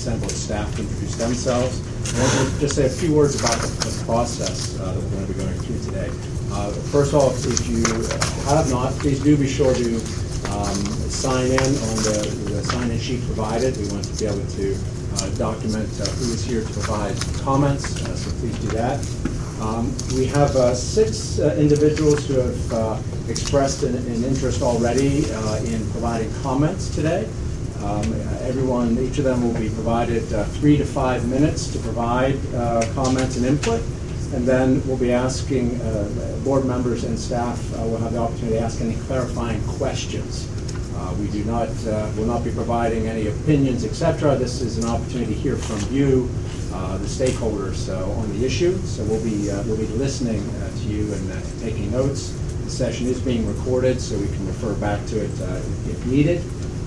assembled staff to introduce themselves. I want to just say a few words about the process that we're going to be going through today. First of all, if you have not, please do be sure to sign in on the sign-in sheet provided. We want to be able to document who is here to provide comments, so please do that. We have 6 individuals who have expressed an interest already in providing comments today. Each of them will be provided 3 to 5 minutes to provide comments and input, and then we'll be asking board members and staff will have the opportunity to ask any clarifying questions. We will not be providing any opinions, etc. This is an opportunity to hear from you, the stakeholders on the issue. So we'll be listening to you and taking notes. The session is being recorded, so we can refer back to it if needed.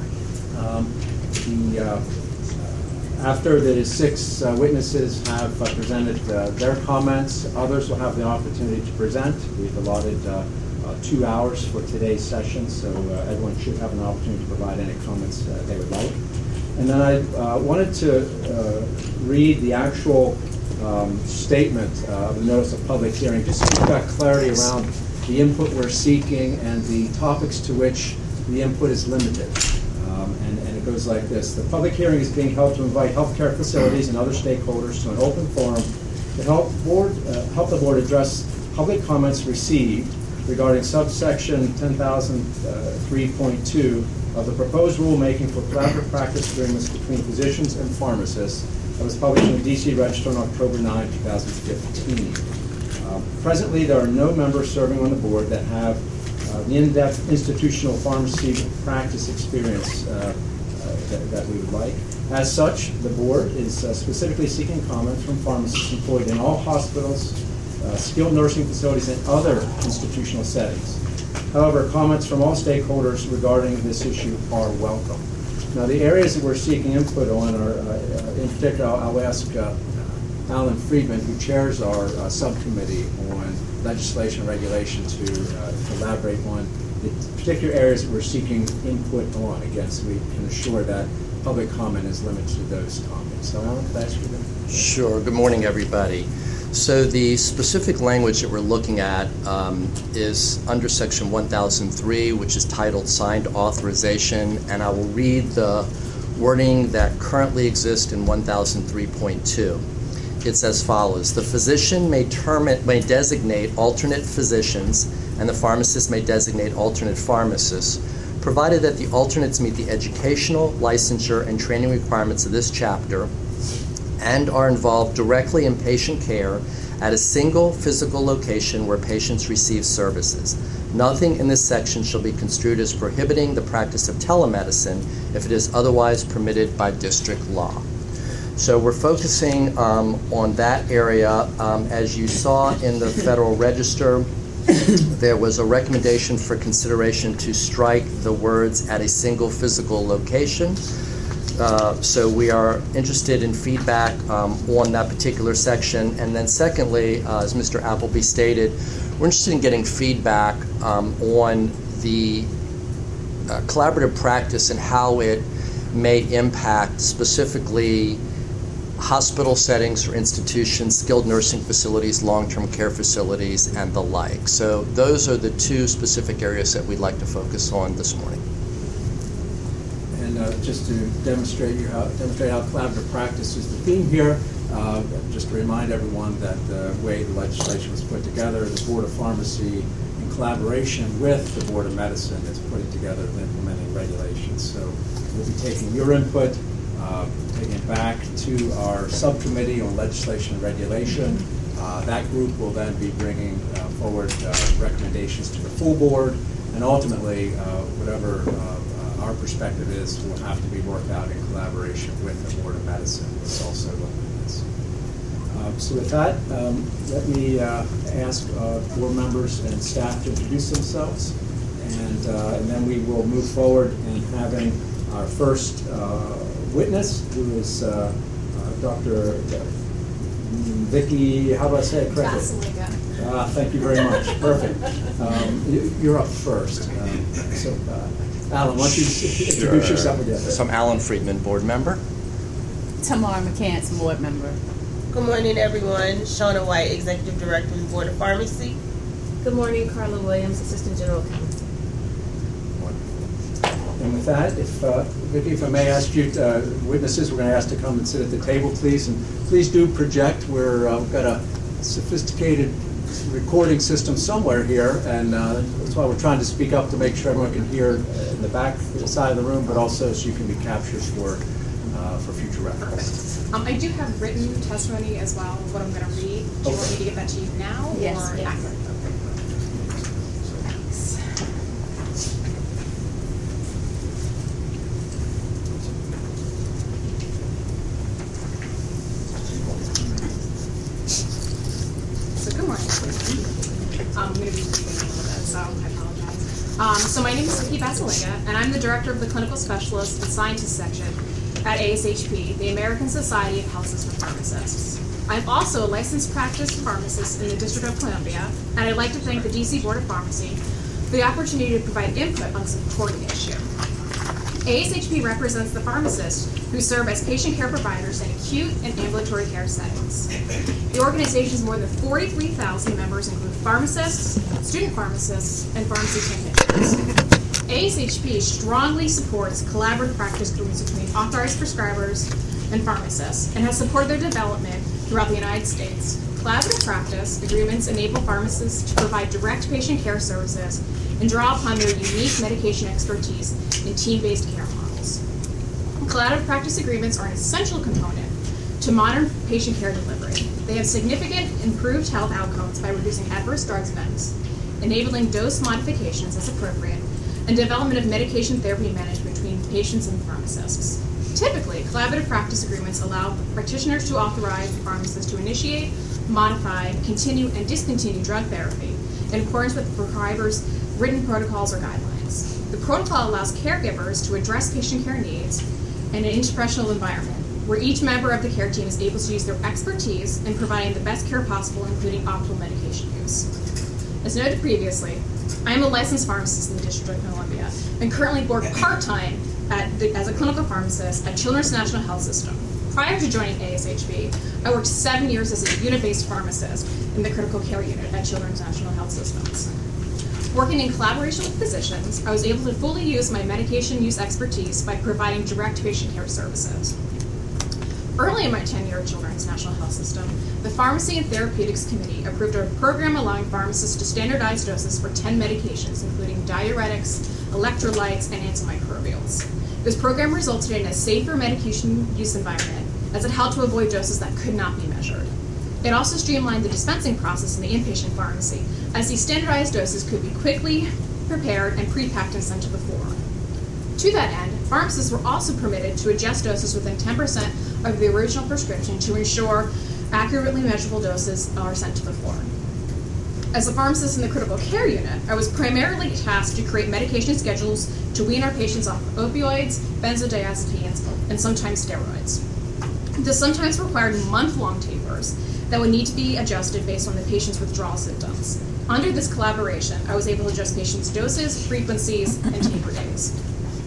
After the 6 witnesses have presented their comments, others will have the opportunity to present. We've allotted 2 hours for today's session, so everyone should have an opportunity to provide any comments they would like. And then I wanted to read the actual statement of the notice of public hearing, just so we've got clarity around the input we're seeking and the topics to which the input is limited. And it goes like this. The public hearing is being held to invite healthcare facilities and other stakeholders to an open forum to help the board address public comments received regarding subsection 10,003.2 of the proposed rulemaking for collaborative practice agreements between physicians and pharmacists that was published in the D.C. Register on October 9, 2015. Presently, there are no members serving on the board that have the in-depth institutional pharmacy practice experience that we would like. As such, the board is specifically seeking comments from pharmacists employed in all hospitals, skilled nursing facilities, and other institutional settings. However, comments from all stakeholders regarding this issue are welcome. Now, the areas that we're seeking input on are, in particular, I'll ask Alan Friedman, who chairs our subcommittee on legislation and regulation, to elaborate on the particular areas that we're seeking input on, again, so we can assure that public comment is limited to those topics. So, Alan, could I ask you that? Sure. Good morning, everybody. So the specific language that we're looking at is under Section 1003, which is titled Signed Authorization, and I will read the wording that currently exists in 1003.2. It's as follows. The physician may designate alternate physicians, and the pharmacist may designate alternate pharmacists, provided that the alternates meet the educational, licensure, and training requirements of this chapter and are involved directly in patient care at a single physical location where patients receive services. Nothing in this section shall be construed as prohibiting the practice of telemedicine if it is otherwise permitted by district law. So we're focusing on that area. As you saw in the Federal Register, there was a recommendation for consideration to strike the words "at a single physical location." So we are interested in feedback on that particular section. And then secondly, as Mr. Appleby stated, we're interested in getting feedback on the collaborative practice and how it may impact specifically hospital settings or institutions, skilled nursing facilities, long-term care facilities, and the like. So those are the 2 specific areas that we'd like to focus on this morning. Just to demonstrate how collaborative practice is the theme here, just to remind everyone that the way the legislation was put together, the Board of Pharmacy, in collaboration with the Board of Medicine, is putting together and implementing regulations. So we'll be taking your input, taking it back to our subcommittee on legislation and regulation. That group will then be bringing forward recommendations to the full board, and ultimately, whatever our perspective is will have to be worked out in collaboration with the Board of Medicine. It's also looking at this. So with that, let me ask board members and staff to introduce themselves, and then we will move forward in having our first witness, who is Dr. Vicki, how do I say it correctly? Thank you very much. Perfect. You're up first. Alan, why don't you introduce yourself again? So I'm Alan Friedman, board member. Tamara McCants, board member. Good morning, everyone. Shauna White, Executive Director of the Board of Pharmacy. Good morning, Carla Williams, Assistant General Counsel. And with that, Vicki, if I may ask you, witnesses, we're going to ask to come and sit at the table, please. And please do project. We've got a sophisticated recording system somewhere here, and that's why we're trying to speak up to make sure everyone can hear in the back side of the room, but also so you can be captured for future reference. I do have written testimony as well of what I'm going to read. Do you want me to give that to you now? Yes, or yes. after? So good morning. I'm going to be reading a little bit, so I apologize. So my name is Vicki Basilinga, and I'm the director of the Clinical Specialist and Scientist section at ASHP, the American Society of Health System Pharmacists. I'm also a licensed practice pharmacist in the District of Columbia, and I'd like to thank the DC Board of Pharmacy for the opportunity to provide input on this important issue. ASHP represents the pharmacists who serve as patient care providers in acute and ambulatory care settings. The organization's more than 43,000 members include pharmacists, student pharmacists, and pharmacy technicians. ASHP strongly supports collaborative practice agreements between authorized prescribers and pharmacists and has supported their development throughout the United States. Collaborative practice agreements enable pharmacists to provide direct patient care services and draw upon their unique medication expertise in team-based care models. Collaborative practice agreements are an essential component to modern patient care delivery. They have significant improved health outcomes by reducing adverse drug events, enabling dose modifications as appropriate, and development of medication therapy management between patients and pharmacists. Typically, collaborative practice agreements allow practitioners to authorize the pharmacist to initiate, modify, continue, and discontinue drug therapy in accordance with the prescriber's written protocols or guidelines. The protocol allows caregivers to address patient care needs in an interprofessional environment where each member of the care team is able to use their expertise in providing the best care possible, including optimal medication use. As noted previously, I am a licensed pharmacist in the District of Columbia and currently work part-time as a clinical pharmacist at Children's National Health System. Prior to joining ASHP, I worked 7 years as a unit-based pharmacist in the critical care unit at Children's National Health Systems. Working in collaboration with physicians, I was able to fully use my medication use expertise by providing direct patient care services. Early in my tenure at Children's National Health System, the Pharmacy and Therapeutics Committee approved a program allowing pharmacists to standardize doses for 10 medications, including diuretics, electrolytes, and antimicrobials. This program resulted in a safer medication use environment, as it helped to avoid doses that could not be measured. It also streamlined the dispensing process in the inpatient pharmacy, as these standardized doses could be quickly prepared and pre-packed and sent to the floor. To that end, pharmacists were also permitted to adjust doses within 10% of the original prescription to ensure accurately measurable doses are sent to the floor. As a pharmacist in the critical care unit, I was primarily tasked to create medication schedules to wean our patients off of opioids, benzodiazepines, and sometimes steroids. This sometimes required month-long tapers that would need to be adjusted based on the patient's withdrawal symptoms. Under this collaboration, I was able to adjust patients' doses, frequencies, and taper days.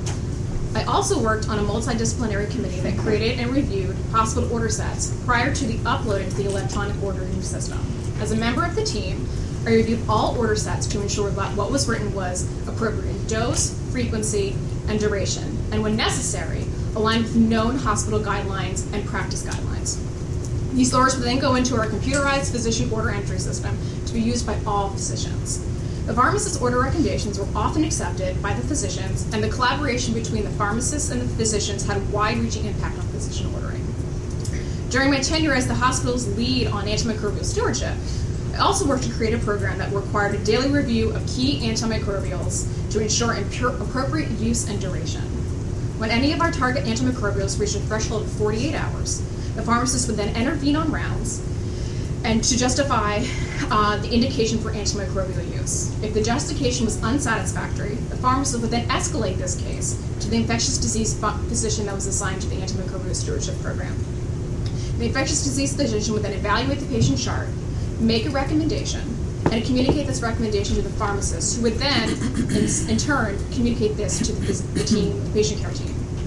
I also worked on a multidisciplinary committee that created and reviewed hospital order sets prior to the upload into the electronic ordering system. As a member of the team, I reviewed all order sets to ensure that what was written was appropriate in dose, frequency, and duration, and when necessary, aligned with known hospital guidelines and practice guidelines. These orders would then go into our computerized physician order entry system to be used by all physicians. The pharmacist's order recommendations were often accepted by the physicians, and the collaboration between the pharmacists and the physicians had a wide-reaching impact on physician ordering. During my tenure as the hospital's lead on antimicrobial stewardship, I also worked to create a program that required a daily review of key antimicrobials to ensure appropriate use and duration. When any of our target antimicrobials reached a threshold of 48 hours, the pharmacist would then intervene on rounds and to justify the indication for antimicrobial use. If the justification was unsatisfactory, the pharmacist would then escalate this case to the infectious disease physician that was assigned to the antimicrobial stewardship program. The infectious disease physician would then evaluate the patient chart, make a recommendation, and communicate this recommendation to the pharmacist, who would then, in turn, communicate this to the patient care team.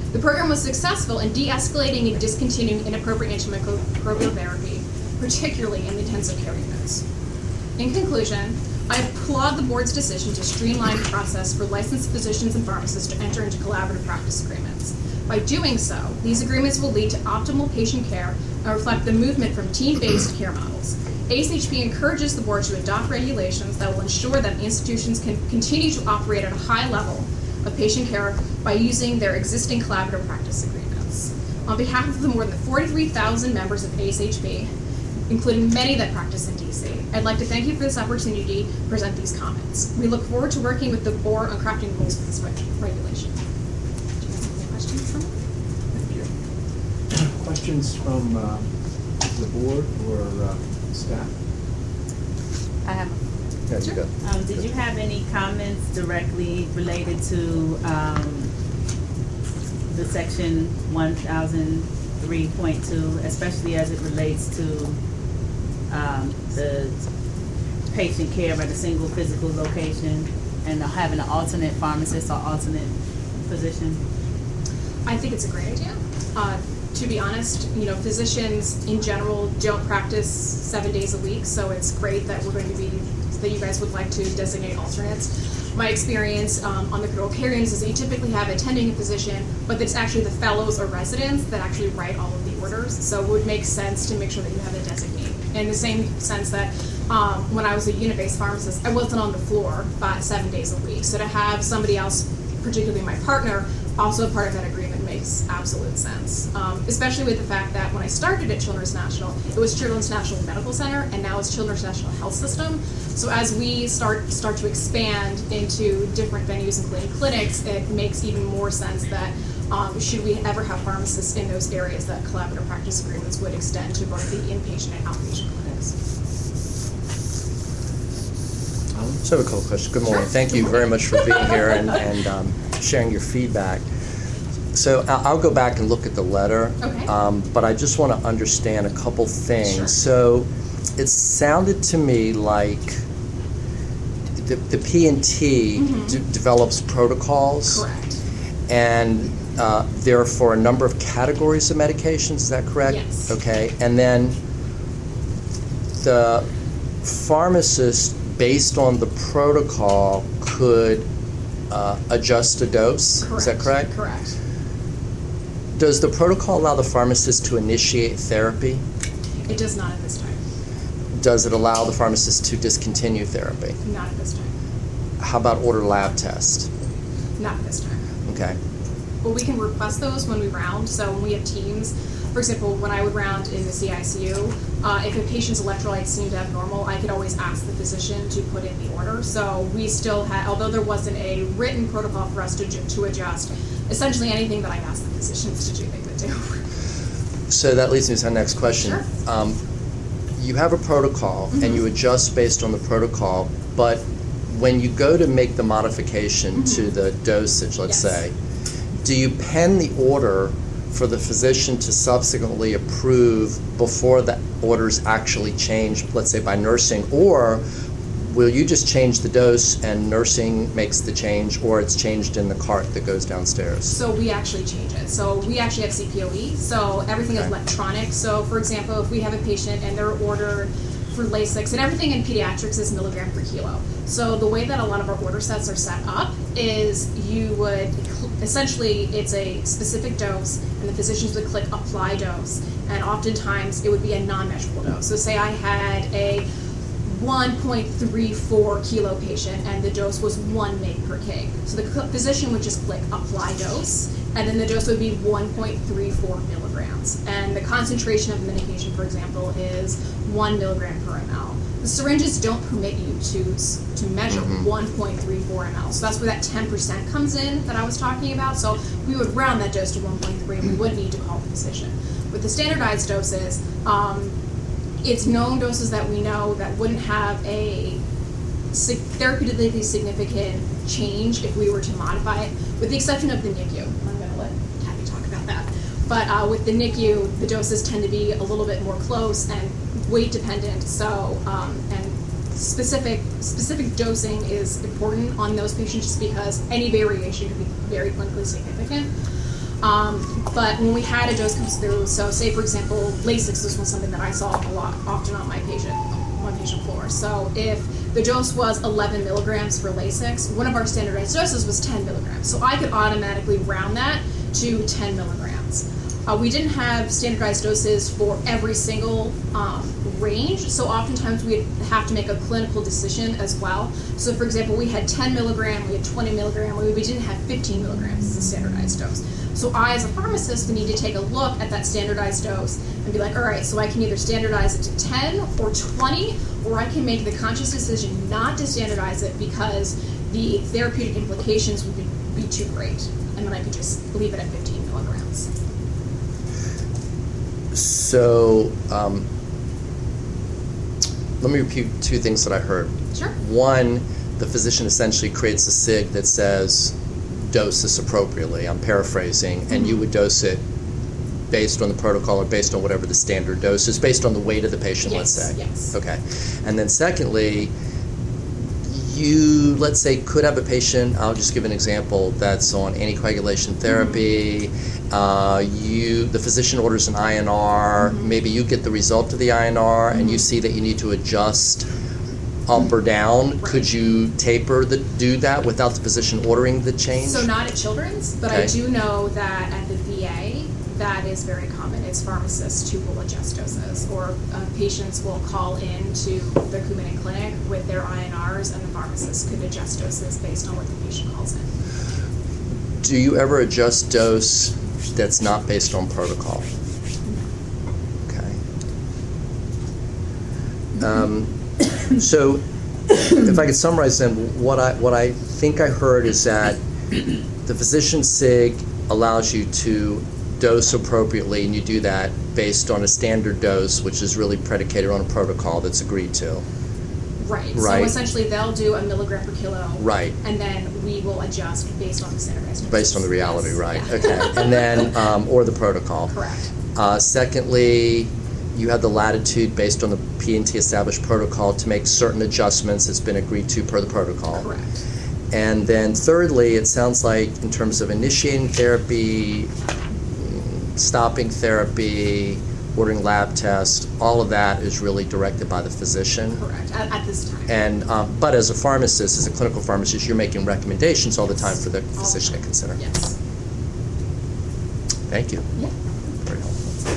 The program was successful in de-escalating and discontinuing inappropriate antimicrobial therapy, particularly in the intensive care units. In conclusion, I applaud the board's decision to streamline the process for licensed physicians and pharmacists to enter into collaborative practice agreements. By doing so, these agreements will lead to optimal patient care and reflect the movement from team-based care models. ASHP encourages the board to adopt regulations that will ensure that institutions can continue to operate at a high level of patient care by using their existing collaborative practice agreements. On behalf of the more than 43,000 members of ASHP, including many that practice in DC, I'd like to thank you for this opportunity to present these comments. We look forward to working with the board on crafting rules for this regulation. Do you have any questions from me? Thank you. Questions from the board or staff? I have. Yeah, you go. Did you have any comments directly related to the section 1003.2, especially as it relates to the patient care at a single physical location and having an alternate pharmacist or alternate physician? I think it's a great idea. To be honest, physicians in general don't practice 7 days a week, so it's great that that you guys would like to designate alternates. My experience on the critical care units is that you typically have attending physician, but it's actually the fellows or residents that actually write all of the orders, so it would make sense to make sure that you have a designate. In the same sense that when I was a unit-based pharmacist, I wasn't on the floor 7 days a week, so to have somebody else, particularly my partner, also part of that agreement makes absolute sense, especially with the fact that when I started at Children's National, it was Children's National Medical Center, and now it's Children's National Health System. So as we start to expand into different venues, including clinics, it makes even more sense that should we ever have pharmacists in those areas, that collaborative practice agreements would extend to both the inpatient and outpatient clinics. So I have a couple questions. Good morning. Sure. Thank you very much for being here and sharing your feedback. So I'll go back and look at the letter, Okay. But I just want to understand a couple things. Sure. So it sounded to me like the P&T develops protocols. Correct. And they're for a number of categories of medications, is that correct? Yes. Okay, and then the pharmacist, based on the protocol, could adjust a dose, Correct. is that correct? Correct. Does the protocol allow the pharmacist to initiate therapy? It does not at this time. Does it allow the pharmacist to discontinue therapy? Not at this time. How about order lab tests? Not at this time. Okay. Well, we can request those when we round. So when we have teams, for example, when I would round in the CICU, if a patient's electrolytes seemed abnormal, I could always ask the physician to put in the order. So we still had, although there wasn't a written protocol for us to adjust, essentially anything that I asked the physicians to do, they would do. So that leads me to my next question. Sure. You have a protocol and you adjust based on the protocol, but when you go to make the modification to the dosage, let's Yes. say, do you pen the order for the physician to subsequently approve before the order's actually changed, let's say by nursing, or will you just change the dose and nursing makes the change, or it's changed in the cart that goes downstairs? So we actually change it. So we actually have CPOE, so everything is Okay. electronic. So for example, if we have a patient and they're ordered for Lasix, and everything in pediatrics is milligram per kilo. So the way that a lot of our order sets are set up is you would, essentially it's a specific dose, and the physicians would click apply dose, and oftentimes it would be a non-measurable dose. So say I had a 1.34 kilo patient and the dose was 1 mg per kg. So the physician would just click apply dose, and then the dose would be 1.34 milligrams. And the concentration of the medication, for example, is 1 milligram per ml. The syringes don't permit you to measure 1.34 ml. So that's where that 10% comes in that I was talking about. So we would round that dose to 1.3, and we would need to call the physician. With the standardized doses, it's known doses that we know that wouldn't have a therapeutically significant change if we were to modify it, with the exception of the NICU. I'm going to let Kathy talk about that. But with the NICU, the doses tend to be a little bit more close and weight dependent. So, and specific dosing is important on those patients just because any variation could be very clinically significant. But when we had a dose comes through, so say for example, Lasix, this was something that I saw a lot often on my patient floor. So if the dose was 11 milligrams for Lasix, one of our standardized doses was 10 milligrams. So I could automatically round that to 10 milligrams. We didn't have standardized doses for every single range, so oftentimes we'd have to make a clinical decision as well. So for example, we had 10 milligram, we had 20 milligram, we didn't have 15 milligrams as a standardized dose. So I, as a pharmacist, would need to take a look at that standardized dose and be like, all right, so I can either standardize it to 10 or 20, or I can make the conscious decision not to standardize it because the therapeutic implications would be too great, and then I could just leave it at 15 milligrams. So, let me repeat two things that I heard. Sure. One, the physician essentially creates a SIG that says, dose this appropriately. I'm paraphrasing, and you would dose it based on the protocol or based on whatever the standard dose is, based on the weight of the patient, let's say. Yes. Okay. And then secondly, you, let's say, could have a patient, I'll just give an example, that's on anticoagulation therapy. The physician orders an INR, maybe you get the result of the INR, and you see that you need to adjust up or down. Right. Could you do that without the physician ordering the change? So not at Children's, but Okay. I do know that at the VA, that is very common. It's pharmacists who will adjust doses, or patients will call in to the Coumadin clinic with their INRs, and the pharmacist could adjust doses based on what the patient calls in. Do you ever adjust dose that's not based on protocol? Okay. So, if I could summarize then, what I think I heard is that the physician SIG allows you to dose appropriately, and you do that based on a standard dose, which is really predicated on a protocol that's agreed to. Right. Right. So essentially, they'll do a milligram per kilo. Right. And then we will adjust based on the standardized doses. Based on the reality, Yes. right? Yeah. Okay. And then, or the protocol. Correct. Secondly, you have the latitude based on the P&T established protocol to make certain adjustments that's been agreed to per the protocol. Correct. And then thirdly, it sounds like in terms of initiating therapy, stopping therapy, ordering lab tests, all of that is really directed by the physician. Correct. At this time. And but as a pharmacist, as a clinical pharmacist, you're making recommendations all the time for the physician to consider. Yes. Thank you. Yeah. Very helpful.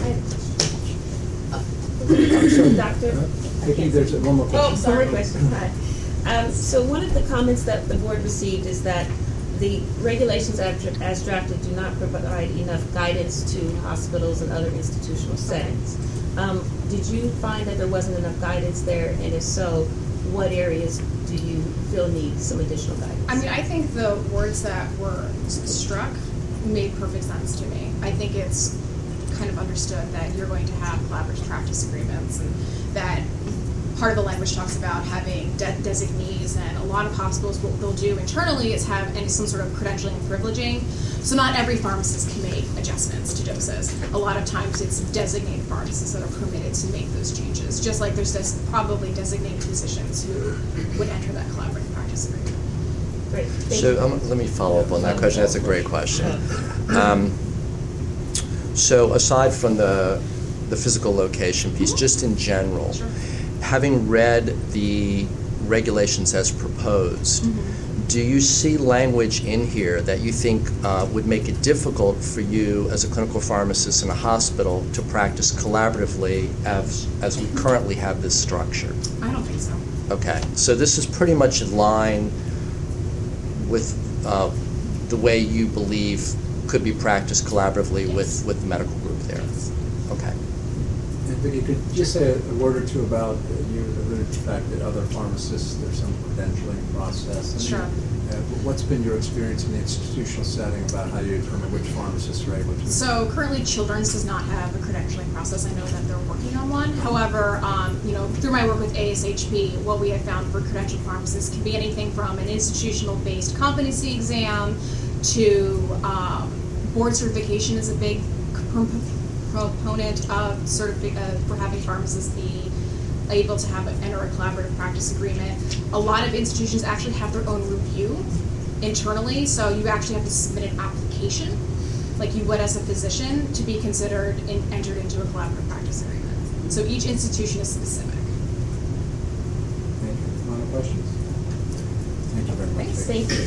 Doctor? Vicki, there's one more question. One more question. Hi. So one of the comments that the board received is that the regulations as drafted do not provide enough guidance to hospitals and other institutional settings. Did you find that there wasn't enough guidance there? And if so, what areas do you feel need some additional guidance? I mean, I think the words that were struck made perfect sense to me. I think it's kind of understood that you're going to have collaborative practice agreements, and that part of the language talks about having designees, and a lot of hospitals, what they'll do internally is have some sort of credentialing and privileging. So not every pharmacist can make adjustments to doses. A lot of times it's designated pharmacists that are permitted to make those changes, just like there's probably designated physicians who would enter that collaborative practice agreement. Great. Thank So you. let me follow up on that question. That's a great question. So aside from the physical location piece, just in general, Sure. having read the regulations as proposed, do you see language in here that you think would make it difficult for you as a clinical pharmacist in a hospital to practice collaboratively as we currently have this structure? I don't think so. Okay, so this is pretty much in line with the way you believe could be practiced collaboratively with the medical group there. Okay. And Vicki, you could just say a word or two about, you alluded to the fact that other pharmacists, there's some credentialing process. Sure. What's been your experience in the institutional setting about how you determine which pharmacists are able to? So currently, Children's does not have a credentialing process. I know that they're working on one. However, through my work with ASHP, what we have found for credentialed pharmacists can be anything from an institutional-based competency exam to board certification is a big proponent of for having pharmacists be able to enter a collaborative practice agreement. A lot of institutions actually have their own review internally, so you actually have to submit an application like you would as a physician, to be considered and entered into a collaborative practice agreement. So each institution is specific. Thank you. Other questions? Thank you very much. Thank you.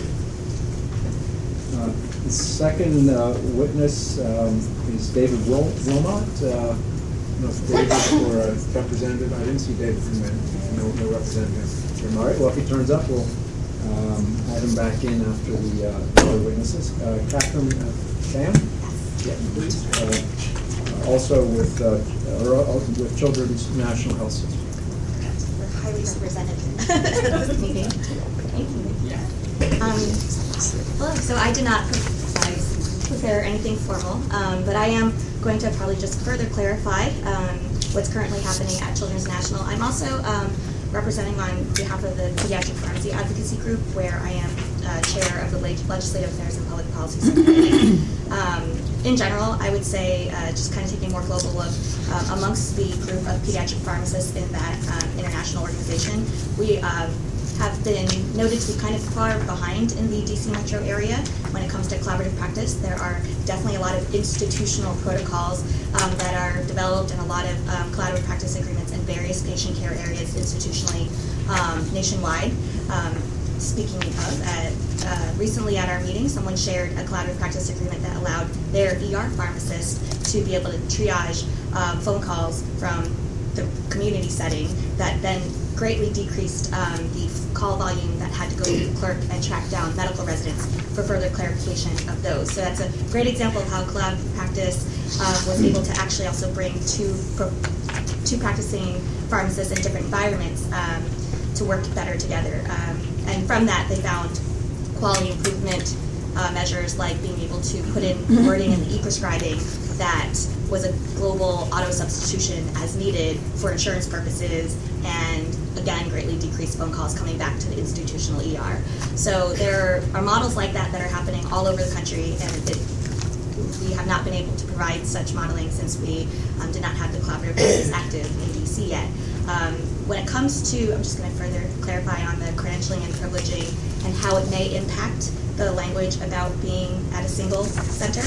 The second witness is David Wilmot. No, David or a representative. I didn't see David from there. No representative. All right. Well, if he turns up, we'll add him back in after the other witnesses. Catherine Pham? Yeah, please. Also with Children's National Health System. We're highly represented in this meeting. Thank you. Hello. So I did not prepare anything formal, but I am going to probably just further clarify what's currently happening at Children's National. I'm also representing on behalf of the Pediatric Pharmacy Advocacy Group, where I am chair of the Legislative Affairs and Public Policy Subcommittee. In general, I would say, just kind of taking a more global look, amongst the group of pediatric pharmacists in that international organization, we have been noted to be kind of far behind in the DC metro area when it comes to collaborative practice. There are definitely a lot of institutional protocols that are developed and a lot of collaborative practice agreements in various patient care areas institutionally nationwide. Speaking of, recently at our meeting, someone shared a collaborative practice agreement that allowed their ER pharmacist to be able to triage phone calls from the community setting that then greatly decreased the call volume that had to go to the clerk and track down medical residents for further clarification of those. So that's a great example of how collaborative practice was able to actually also bring two practicing pharmacists in different environments to work better together. And from that, they found quality improvement measures like being able to put in wording in the e-prescribing that was a global auto substitution as needed for insurance purposes, and again greatly decreased phone calls coming back to the institutional ER. So there are models like that that are happening all over the country, and we have not been able to provide such modeling since we did not have the collaborative practice active in DC yet. When it comes to, I'm just going to further clarify on the credentialing and privileging and how it may impact the language about being at a single center.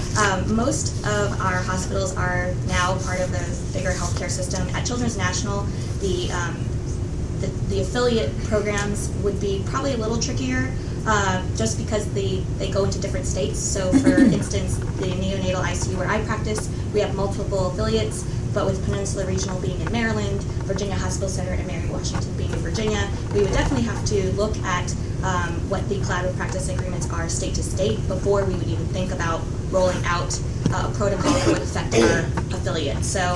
Most of our hospitals are now part of the bigger healthcare system. At Children's National, the affiliate programs would be probably a little trickier just because they go into different states. So for instance, the neonatal ICU where I practice, we have multiple affiliates, but with Peninsula Regional being in Maryland, Virginia Hospital Center and Mary Washington being in Virginia, we would definitely have to look at what the collaborative practice agreements are state to state before we would even think about rolling out a protocol that would affect our affiliate. So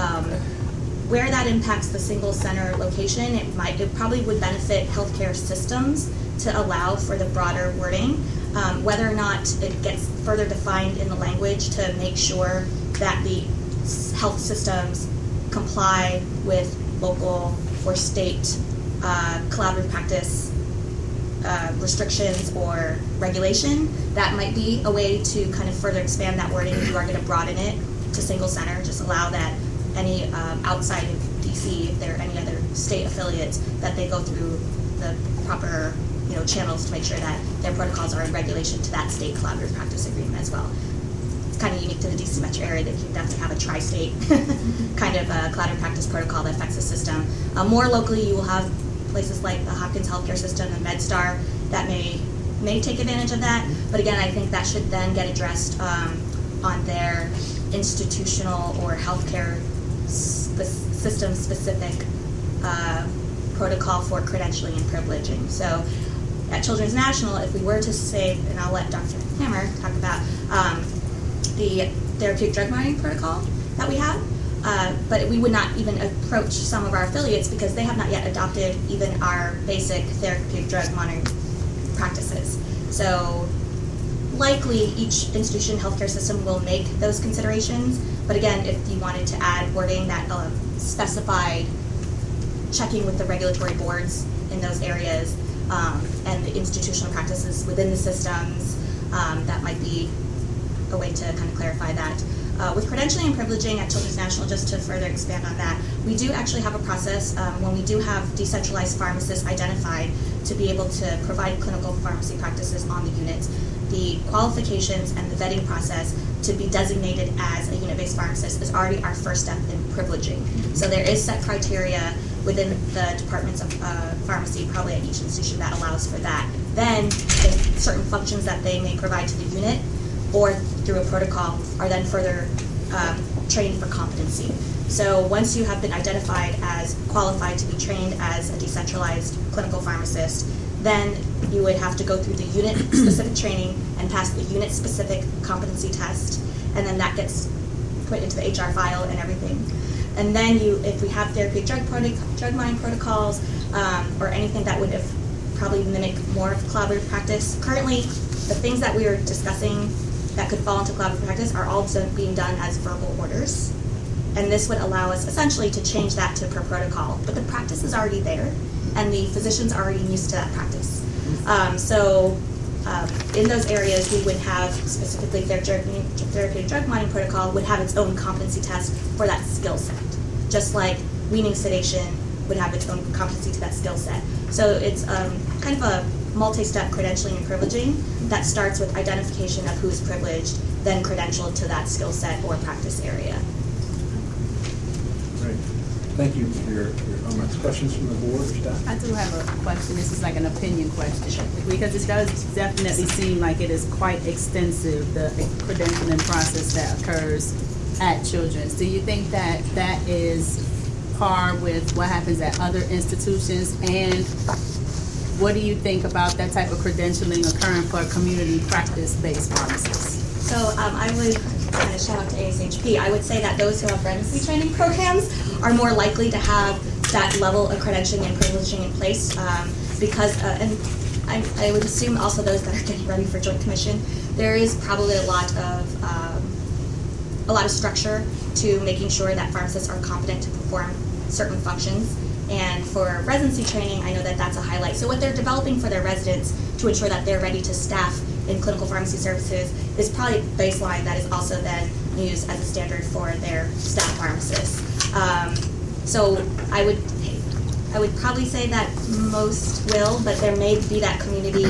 where that impacts the single center location, it probably would benefit healthcare systems to allow for the broader wording. Whether or not it gets further defined in the language to make sure that the health systems comply with local or state collaborative practice restrictions or regulation, that might be a way to kind of further expand that wording if you are going to broaden it to single center. Just allow that any outside of DC, if there are any other state affiliates, that they go through the proper channels to make sure that their protocols are in regulation to that state collaborative practice agreement as well. It's kind of unique to the DC metro area that you definitely have a tri-state kind of collaborative practice protocol that affects the system. More locally, you will have places like the Hopkins Healthcare System and MedStar that may take advantage of that. But again, I think that should then get addressed on their institutional or healthcare system-specific protocol for credentialing and privileging. So at Children's National, if we were to say, and I'll let Dr. Hammer talk about the therapeutic drug monitoring protocol that we have, but we would not even approach some of our affiliates because they have not yet adopted even our basic therapeutic drug monitoring practices. So likely each institution, healthcare system will make those considerations, but again, if you wanted to add wording that specified checking with the regulatory boards in those areas and the institutional practices within the systems, that might be a way to kind of clarify that. With credentialing and privileging at Children's National, just to further expand on that, we do actually have a process when we do have decentralized pharmacists identified to be able to provide clinical pharmacy practices on the units. the qualifications and the vetting process to be designated as a unit-based pharmacist is already our first step in privileging. So there is set criteria within the departments of pharmacy, probably at each institution, that allows for that. Then the certain functions that they may provide to the unit or through a protocol are then further trained for competency. So once you have been identified as qualified to be trained as a decentralized clinical pharmacist, then you would have to go through the unit-specific training and pass the unit-specific competency test, and then that gets put into the HR file and everything. And then if we have therapeutic drug monitoring protocols, or anything that would have probably mimic more of collaborative practice. Currently, the things that we are discussing that could fall into collaborative practice are all being done as verbal orders. And this would allow us essentially to change that to per protocol. But the practice is already there, and the physicians are already used to that practice. In those areas, we would have specifically therapeutic drug monitoring protocol would have its own competency test for that skill set, just like weaning sedation would have its own competency to that skill set. So it's kind of a multi-step credentialing and privileging that starts with identification of who's privileged, then credentialed to that skill set or practice area. Great. Thank you for your comments. Questions from the board or staff? I do have a question. This is like an opinion question. Because it does definitely seem like it is quite extensive, the credentialing process that occurs at Children's. Do you think that that is par with what happens at other institutions? And what do you think about that type of credentialing occurring for community practice-based pharmacists? So I would kind of shout out to ASHP. I would say that those who have residency training programs are more likely to have that level of credentialing and privileging in place because, and I would assume also those that are getting ready for Joint Commission, there is probably a lot of structure to making sure that pharmacists are competent to perform certain functions. And for residency training, I know that that's a highlight. So what they're developing for their residents to ensure that they're ready to staff in clinical pharmacy services is probably a baseline that is also then used as a standard for their staff pharmacists. So I would probably say that most will, but there may be that community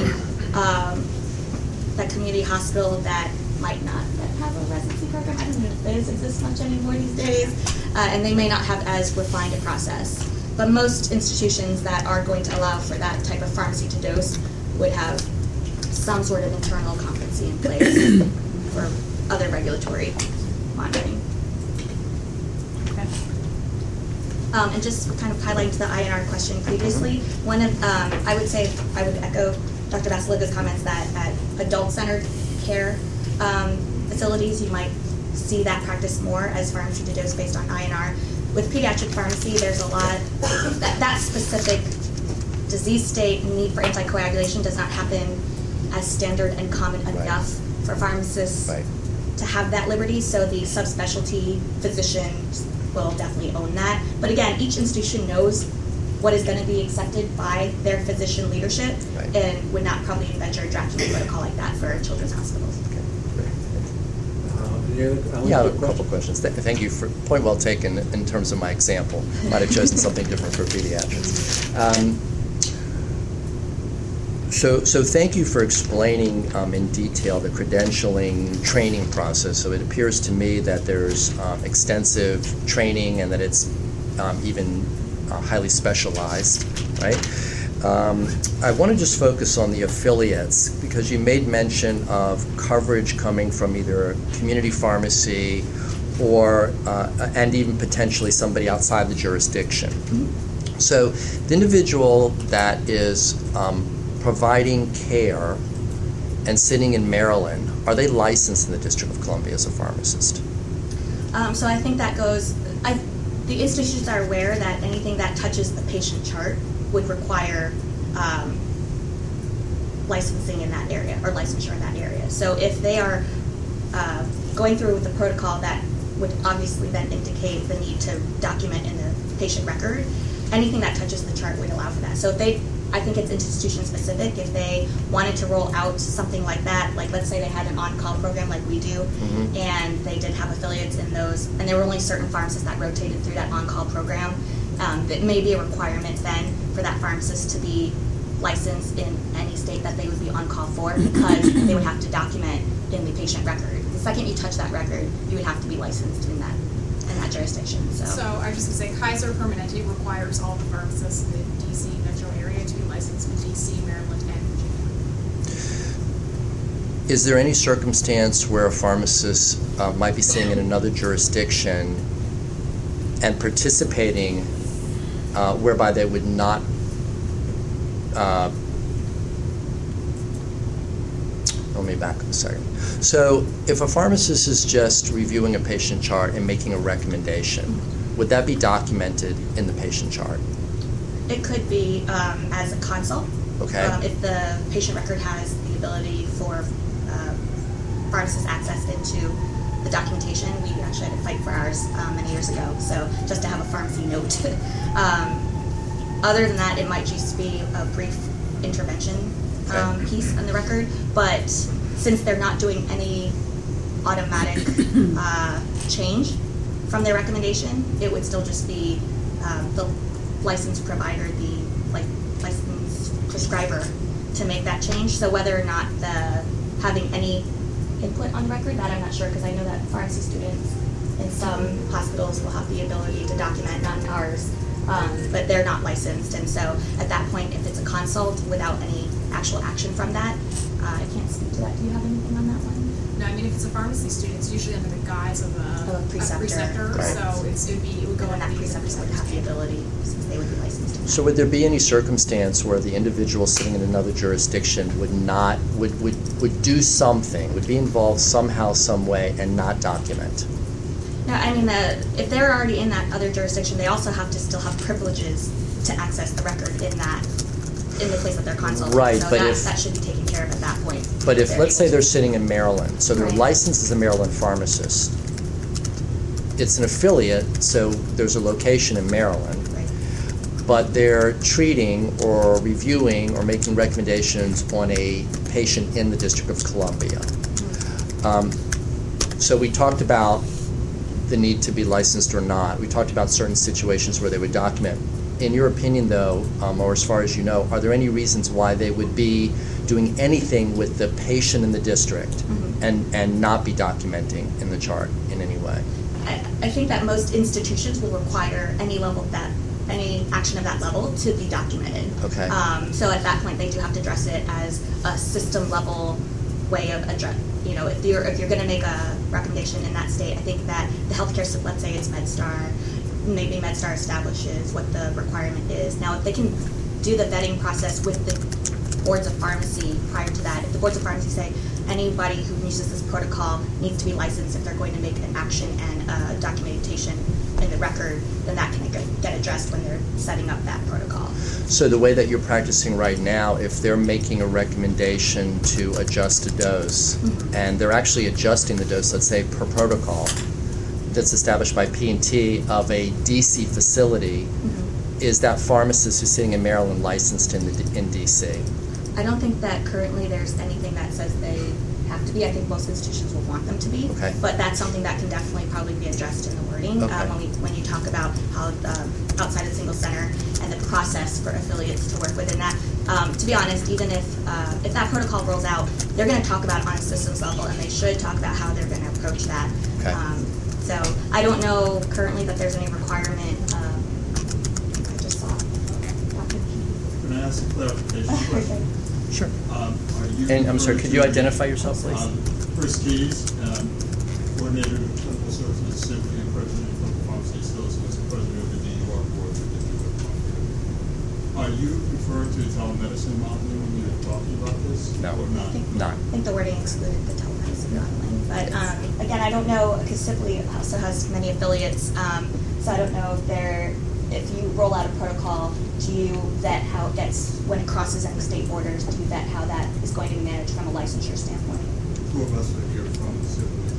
hospital that might not have a residency program. I don't know if those exist much anymore these days, and they may not have as refined a process. But most institutions that are going to allow for that type of pharmacy to dose would have some sort of internal competency in place for other regulatory monitoring. Okay. And just kind of highlighting to the INR question previously, one of I would echo Dr. Basiliga's comments that at adult-centered care facilities, you might see that practice more as pharmacy to dose based on INR. With pediatric pharmacy, there's a lot, that specific disease state and need for anticoagulation does not happen as standard and common enough for pharmacists to have that liberty, so the subspecialty physician will definitely own that. But again, each institution knows what is going to be accepted by their physician leadership and would not probably venture drafting a protocol like that for children's hospitals. Yeah, I have a couple questions. Thank you for point well taken in terms of my example. Might have chosen something different for pediatrics. So thank you for explaining in detail the credentialing training process. So it appears to me that there's extensive training and that it's even highly specialized, right? I want to just focus on the affiliates because you made mention of coverage coming from either a community pharmacy or and even potentially somebody outside the jurisdiction. Mm-hmm. So the individual that is providing care and sitting in Maryland, are they licensed in the District of Columbia as a pharmacist? So I think that goes, the institutions are aware that anything that touches the patient chart would require licensing in that area or licensure in that area. So if they are going through with the protocol that would obviously then indicate the need to document in the patient record, anything that touches the chart would allow for that. So if they, I think it's institution specific. If they wanted to roll out something like that, like let's say they had an on-call program like we do, mm-hmm. and they did have affiliates in those, and there were only certain pharmacists that rotated through that on-call program, that may be a requirement then for that pharmacist to be licensed in any state that they would be on call for, because they would have to document in the patient record. The second you touch that record, you would have to be licensed in that jurisdiction. So I was just going to say, Kaiser Permanente requires all the pharmacists in the DC metro area to be licensed in DC, Maryland, and Virginia. Is there any circumstance where a pharmacist might be sitting in another jurisdiction and participating whereby they would not let me back up a second. So if a pharmacist is just reviewing a patient chart and making a recommendation, would that be documented in the patient chart? It could be as a consult. Okay. If the patient record has the ability for pharmacists access into the documentation. We actually had to fight for ours many years ago, so just to have a pharmacy note. Other than that, it might just be a brief intervention piece on the record, but since they're not doing any automatic change from their recommendation, it would still just be the licensed provider, the licensed prescriber to make that change. So whether or not having any input on the record, that I'm not sure, because I know that pharmacy students in some hospitals will have the ability to document, not in ours, but they're not licensed. And so at that point, if it's a consult without any actual action from that, I can't speak to that. Do you have anything on that one? No, I mean, if it's a pharmacy student, it's usually under the guise of a preceptor, Right. so it would go And on that preceptor would have the ability, since they would be licensed. in that. So would there be any circumstance where the individual sitting in another jurisdiction would do something, would be involved somehow, some way, and not document? No, I mean, if they're already in that other jurisdiction, they also have to still have privileges to access the record in the place that they're consulting. Right, so but that should be taken care of at that point. But if, let's say they're sitting in Maryland, so they're Right. licensed as a Maryland pharmacist, it's an affiliate, so there's a location in Maryland, Right. but they're treating or reviewing or making recommendations on a patient in the District of Columbia. So we talked about the need to be licensed or not. We talked about certain situations where they would document. In your opinion, though, or as far as you know, are there any reasons why they would be doing anything with the patient in the district and not be documenting in the chart in any way? I think that most institutions will require any action of that level to be documented. Okay. So at that point, they do have to address it as a system level way of address. You know, if you're going to make a recommendation in that state, I think that the healthcare, let's say it's MedStar, maybe MedStar establishes what the requirement is. Now, if they can do the vetting process with the boards of pharmacy prior to that, if the boards of pharmacy say anybody who uses this protocol needs to be licensed if they're going to make an action and documentation in the record, then that can get addressed when they're setting up that protocol. So the way that you're practicing right now, if they're making a recommendation to adjust a dose, and they're actually adjusting the dose, let's say per protocol, that's established by P&T of a DC facility, is that pharmacist who's sitting in Maryland licensed in DC? I don't think that currently there's anything that says they have to be. I think most institutions will want them to be. Okay. But that's something that can definitely probably be addressed in the wording Okay. when you talk about how outside of the single center and the process for affiliates to work within that. To be honest, even if that protocol rolls out, they're going to talk about it on a systems level, and they should talk about how they're going to approach that. Okay. So I don't know currently that there's any requirement. I just saw. Can I ask a clarification question? Sure. Are you And I'm sorry, referring could you to, identify yourself, please? Chris Keys, coordinator of clinical services, simply and president of clinical pharmacy associates, president of the DUR board for the District of Columbia. Are you referring to telemedicine modeling when you're talking about this? No. Or not? Not. I think the wording excluded the telemedicine modeling. But again, I don't know, because Sibley also has many affiliates, so I don't know if you roll out a protocol, do you vet how it gets, when it crosses any state borders, do you vet how that is going to be managed from a licensure standpoint? Two of us are here from Sibley.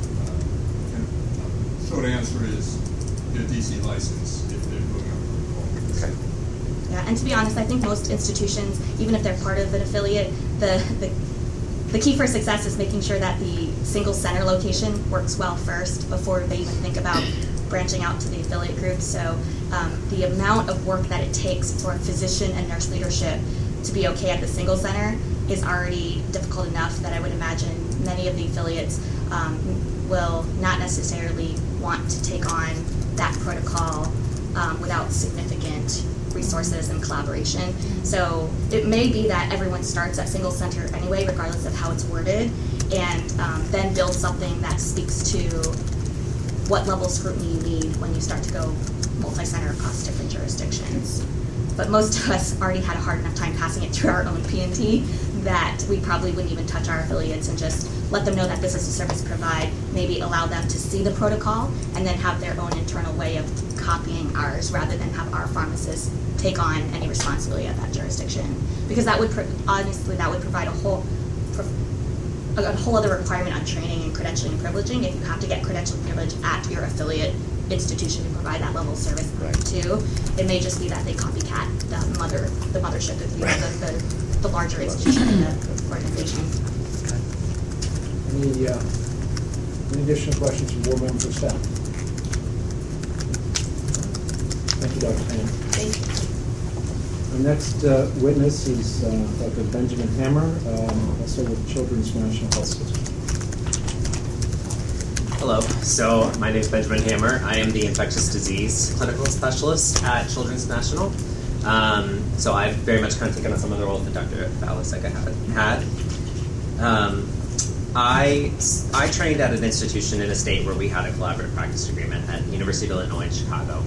Short answer is they're DC licensed if they're doing a protocol. Okay. Yeah, and to be honest, I think most institutions, even if they're part of an affiliate, the key for success is making sure that the single center location works well first before they even think about branching out to the affiliate group. So the amount of work that it takes for physician and nurse leadership to be okay at the single center is already difficult enough that I would imagine many of the affiliates will not necessarily want to take on that protocol without significant resources and collaboration. So it may be that everyone starts at single center anyway, regardless of how it's worded, and then build something that speaks to what level of scrutiny you need when you start to go multi-center across different jurisdictions. But most of us already had a hard enough time passing it through our own P&T that we probably wouldn't even touch our affiliates and just let them know that this is a service provide, maybe allow them to see the protocol and then have their own internal way of copying ours rather than have our pharmacists take on any responsibility at that jurisdiction. Because that would, honestly, that would provide a whole other requirement on training and credentialing and privileging if you have to get credentialing privilege at your affiliate institution to provide that level of service too. It may just be that they copycat the mothership, if you know, the larger institution in the organization. Any additional questions from board members or staff? Thank you, Dr. Payne. Thank you. Our next witness is Dr. Benjamin Hammer, also with Children's National Health System. Hello, so my name is Benjamin Hammer. I am the infectious disease clinical specialist at Children's National. So I've very much kind of taken on some of the roles that Dr. Balaseka had. I trained at an institution in a state where we had a collaborative practice agreement at University of Illinois in Chicago.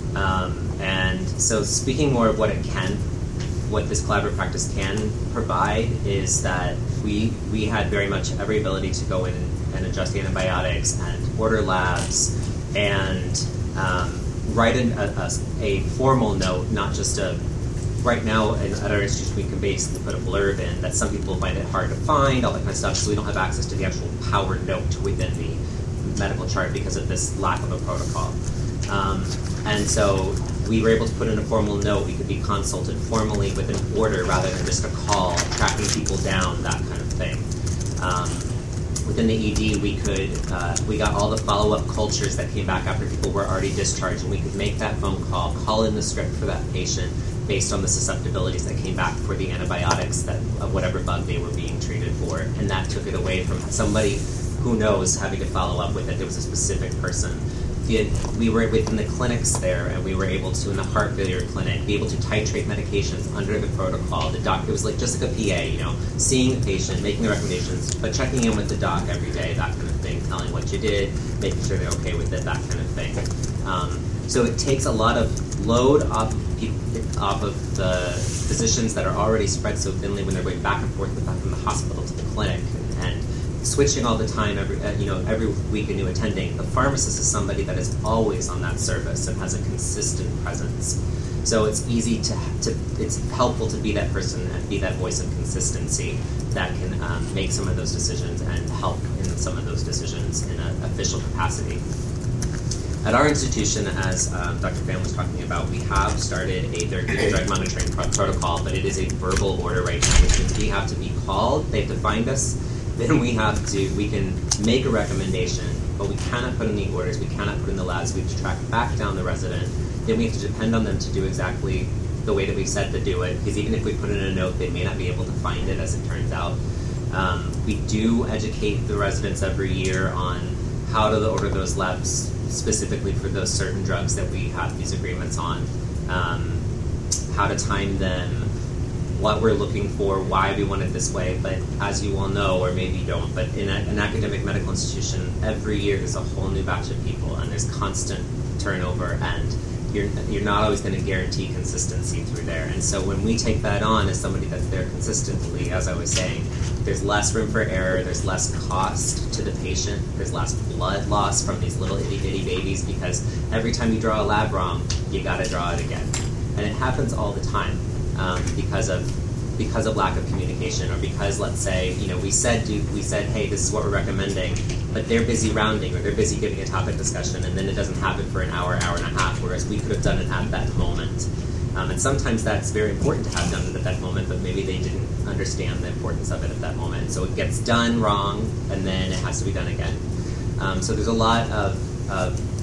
And so speaking more of what this collaborative practice can provide is that we had very much every ability to go in and adjust antibiotics and order labs and write a formal note, not just a, right now at our institution we can basically put a blurb in that some people find it hard to find, all that kind of stuff, so we don't have access to the actual powered note within the medical chart because of this lack of a protocol. And so we were able to put in a formal note. We could be consulted formally with an order rather than just a call, tracking people down, that kind of thing. Within the ED, we got all the follow-up cultures that came back after people were already discharged, and we could make that phone call in the script for that patient based on the susceptibilities that came back for the antibiotics of whatever bug they were being treated for. And that took it away from somebody who knows having to follow up with it. There was a specific person. We were within the clinics there, and we were able to, in the heart failure clinic, be able to titrate medications under the protocol. The doctor was just like a PA, seeing the patient, making the recommendations, but checking in with the doc every day, that kind of thing, telling what you did, making sure they're okay with it, that kind of thing. So it takes a lot of load off of the physicians that are already spread so thinly when they're going back and forth from the hospital to the clinic and switching all the time, every week a new attending. The pharmacist is somebody that is always on that service and has a consistent presence. So it's easy it's helpful to be that person and be that voice of consistency that can make some of those decisions and help in some of those decisions in an official capacity. At our institution, as Dr. Pham was talking about, we have started a therapeutic drug monitoring protocol, but it is a verbal order right now, which means we have to be called, they have to find us, then we can make a recommendation, but we cannot put in the orders, we cannot put in the labs, we have to track back down the resident, then we have to depend on them to do exactly the way that we've said to do it, because even if we put in a note, they may not be able to find it, as it turns out. We do educate the residents every year on how to order those labs specifically for those certain drugs that we have these agreements on, how to time them, what we're looking for, why we want it this way. But as you all know, or maybe you don't, but in an academic medical institution, every year there's a whole new batch of people, and there's constant turnover, and you're not always going to guarantee consistency through there. And so when we take that on as somebody that's there consistently, as I was saying, there's less room for error, there's less cost to the patient, there's less blood loss from these little itty-bitty babies, because every time you draw a lab wrong, you got to draw it again. And it happens all the time because of lack of communication, or because, let's say, we said, hey, this is what we're recommending, but they're busy rounding, or they're busy giving a topic discussion, and then it doesn't happen for an hour and a half, whereas we could have done it at that moment. And sometimes that's very important to have done it at that moment, but maybe they didn't understand the importance of it at that moment. So it gets done wrong, and then it has to be done again. So there's a lot of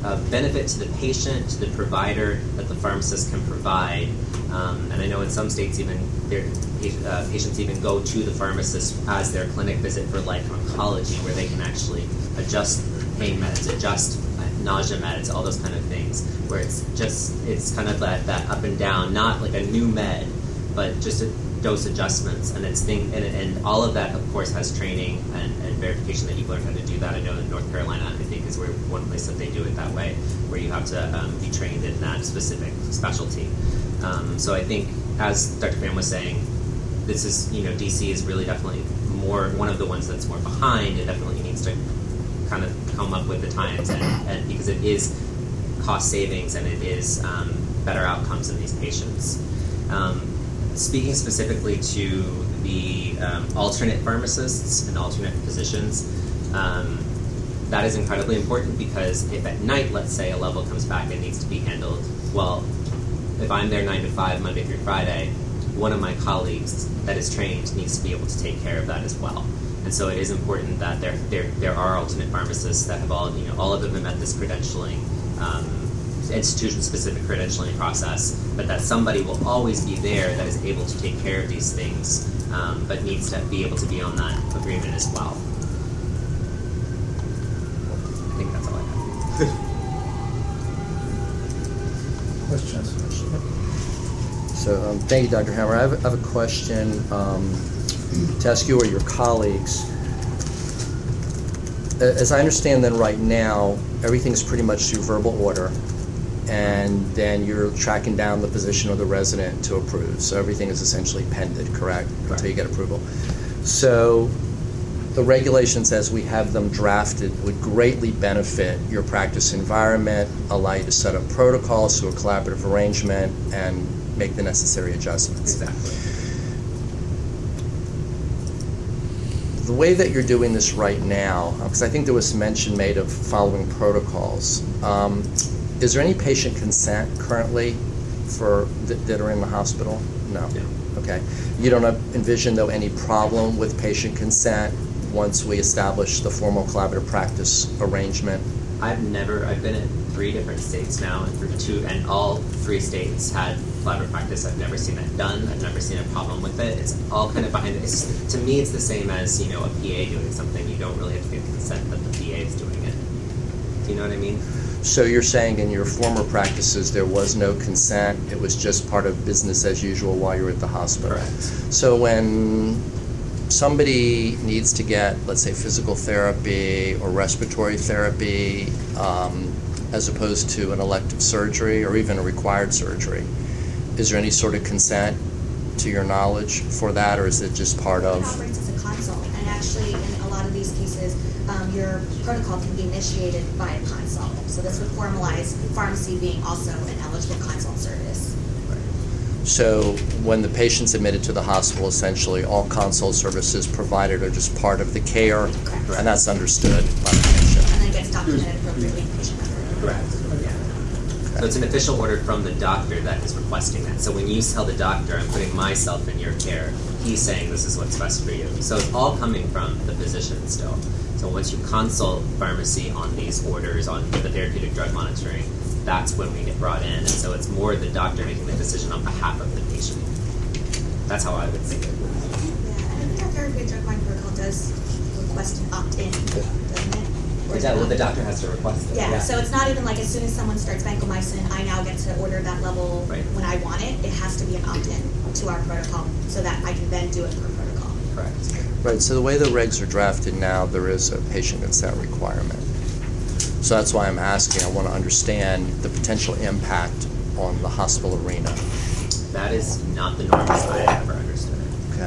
benefit to the patient, to the provider that the pharmacist can provide. And I know in some states even patients even go to the pharmacist as their clinic visit for like oncology, where they can actually adjust pain meds, adjust nausea meds, all those kind of things, where it's kind of that up and down, not like a new med, but just dose adjustments, and and all of that, of course, has training and verification that you've learned how to do that. I know in North Carolina, I think, is where one place that they do it that way, where you have to be trained in that specific specialty. So I think, as Dr. Pham was saying, this is, DC is really definitely one of the ones that's more behind. It definitely needs to kind of come up with the times, and because it is cost savings and it is better outcomes in these patients. Speaking specifically to the alternate pharmacists and alternate physicians, that is incredibly important, because if at night, let's say, a level comes back and needs to be handled, well, if I'm there 9 to 5, Monday through Friday, one of my colleagues that is trained needs to be able to take care of that as well. And so it is important that there are alternate pharmacists that have all of them have met this credentialing, institution-specific credentialing process, but that somebody will always be there that is able to take care of these things, but needs to be able to be on that agreement as well. I think that's all I have. Questions? So thank you, Dr. Hammer. I have a question to ask you or your colleagues. As I understand then right now, everything's pretty much through verbal order, and then you're tracking down the physician or the resident to approve. So everything is essentially pended, correct? Until you get approval. So the regulations as we have them drafted would greatly benefit your practice environment, allow you to set up protocols through a collaborative arrangement, and make the necessary adjustments. Exactly. The way that you're doing this right now, because I think there was mention made of following protocols, is there any patient consent currently that are in the hospital? No. Okay. You don't envision, though, any problem with patient consent once we establish the formal collaborative practice arrangement? I've been in 3 different states now, and all 3 states had collaborative practice. I've never seen that done. I've never seen a problem with it. It's all kind of behind it. To me, it's the same as, a PA doing something. You don't really have to get consent that the PA is doing it. Do you know what I mean? So you're saying in your former practices there was no consent, it was just part of business as usual while you were at the hospital? Correct. So when somebody needs to get, let's say, physical therapy or respiratory therapy, as opposed to an elective surgery or even a required surgery, is there any sort of consent, to your knowledge, for that, or is it just part of? It operates as a consult, and actually in a lot of these cases, your protocol can be initiated by a consult. So this would formalize pharmacy being also an eligible consult service. So when the patient's admitted to the hospital, essentially all consult services provided are just part of the care, Correct. And that's understood by the patient. And then gets documented appropriately in the patient record. Correct. Yeah. So it's an official order from the doctor that is requesting that. So when you tell the doctor, I'm putting myself in your care, he's saying this is what's best for you. So it's all coming from the physician still. So once you consult pharmacy on these orders, on the therapeutic drug monitoring, that's when we get brought in. And so it's more the doctor making the decision on behalf of the patient. That's how I would see it. Yeah, and I think our therapeutic drug monitoring protocol does request an opt-in, doesn't it? Or Well, the doctor has to request it. Yeah, so it's not even like as soon as someone starts vancomycin, I now get to order that level when I want it. It has to be an opt-in to our protocol so that I can then do it per protocol. Correct. Right, so the way the regs are drafted now, there is a patient consent requirement. So that's why I'm asking. I want to understand the potential impact on the hospital arena. That is not the norm as I have ever understood it. Okay.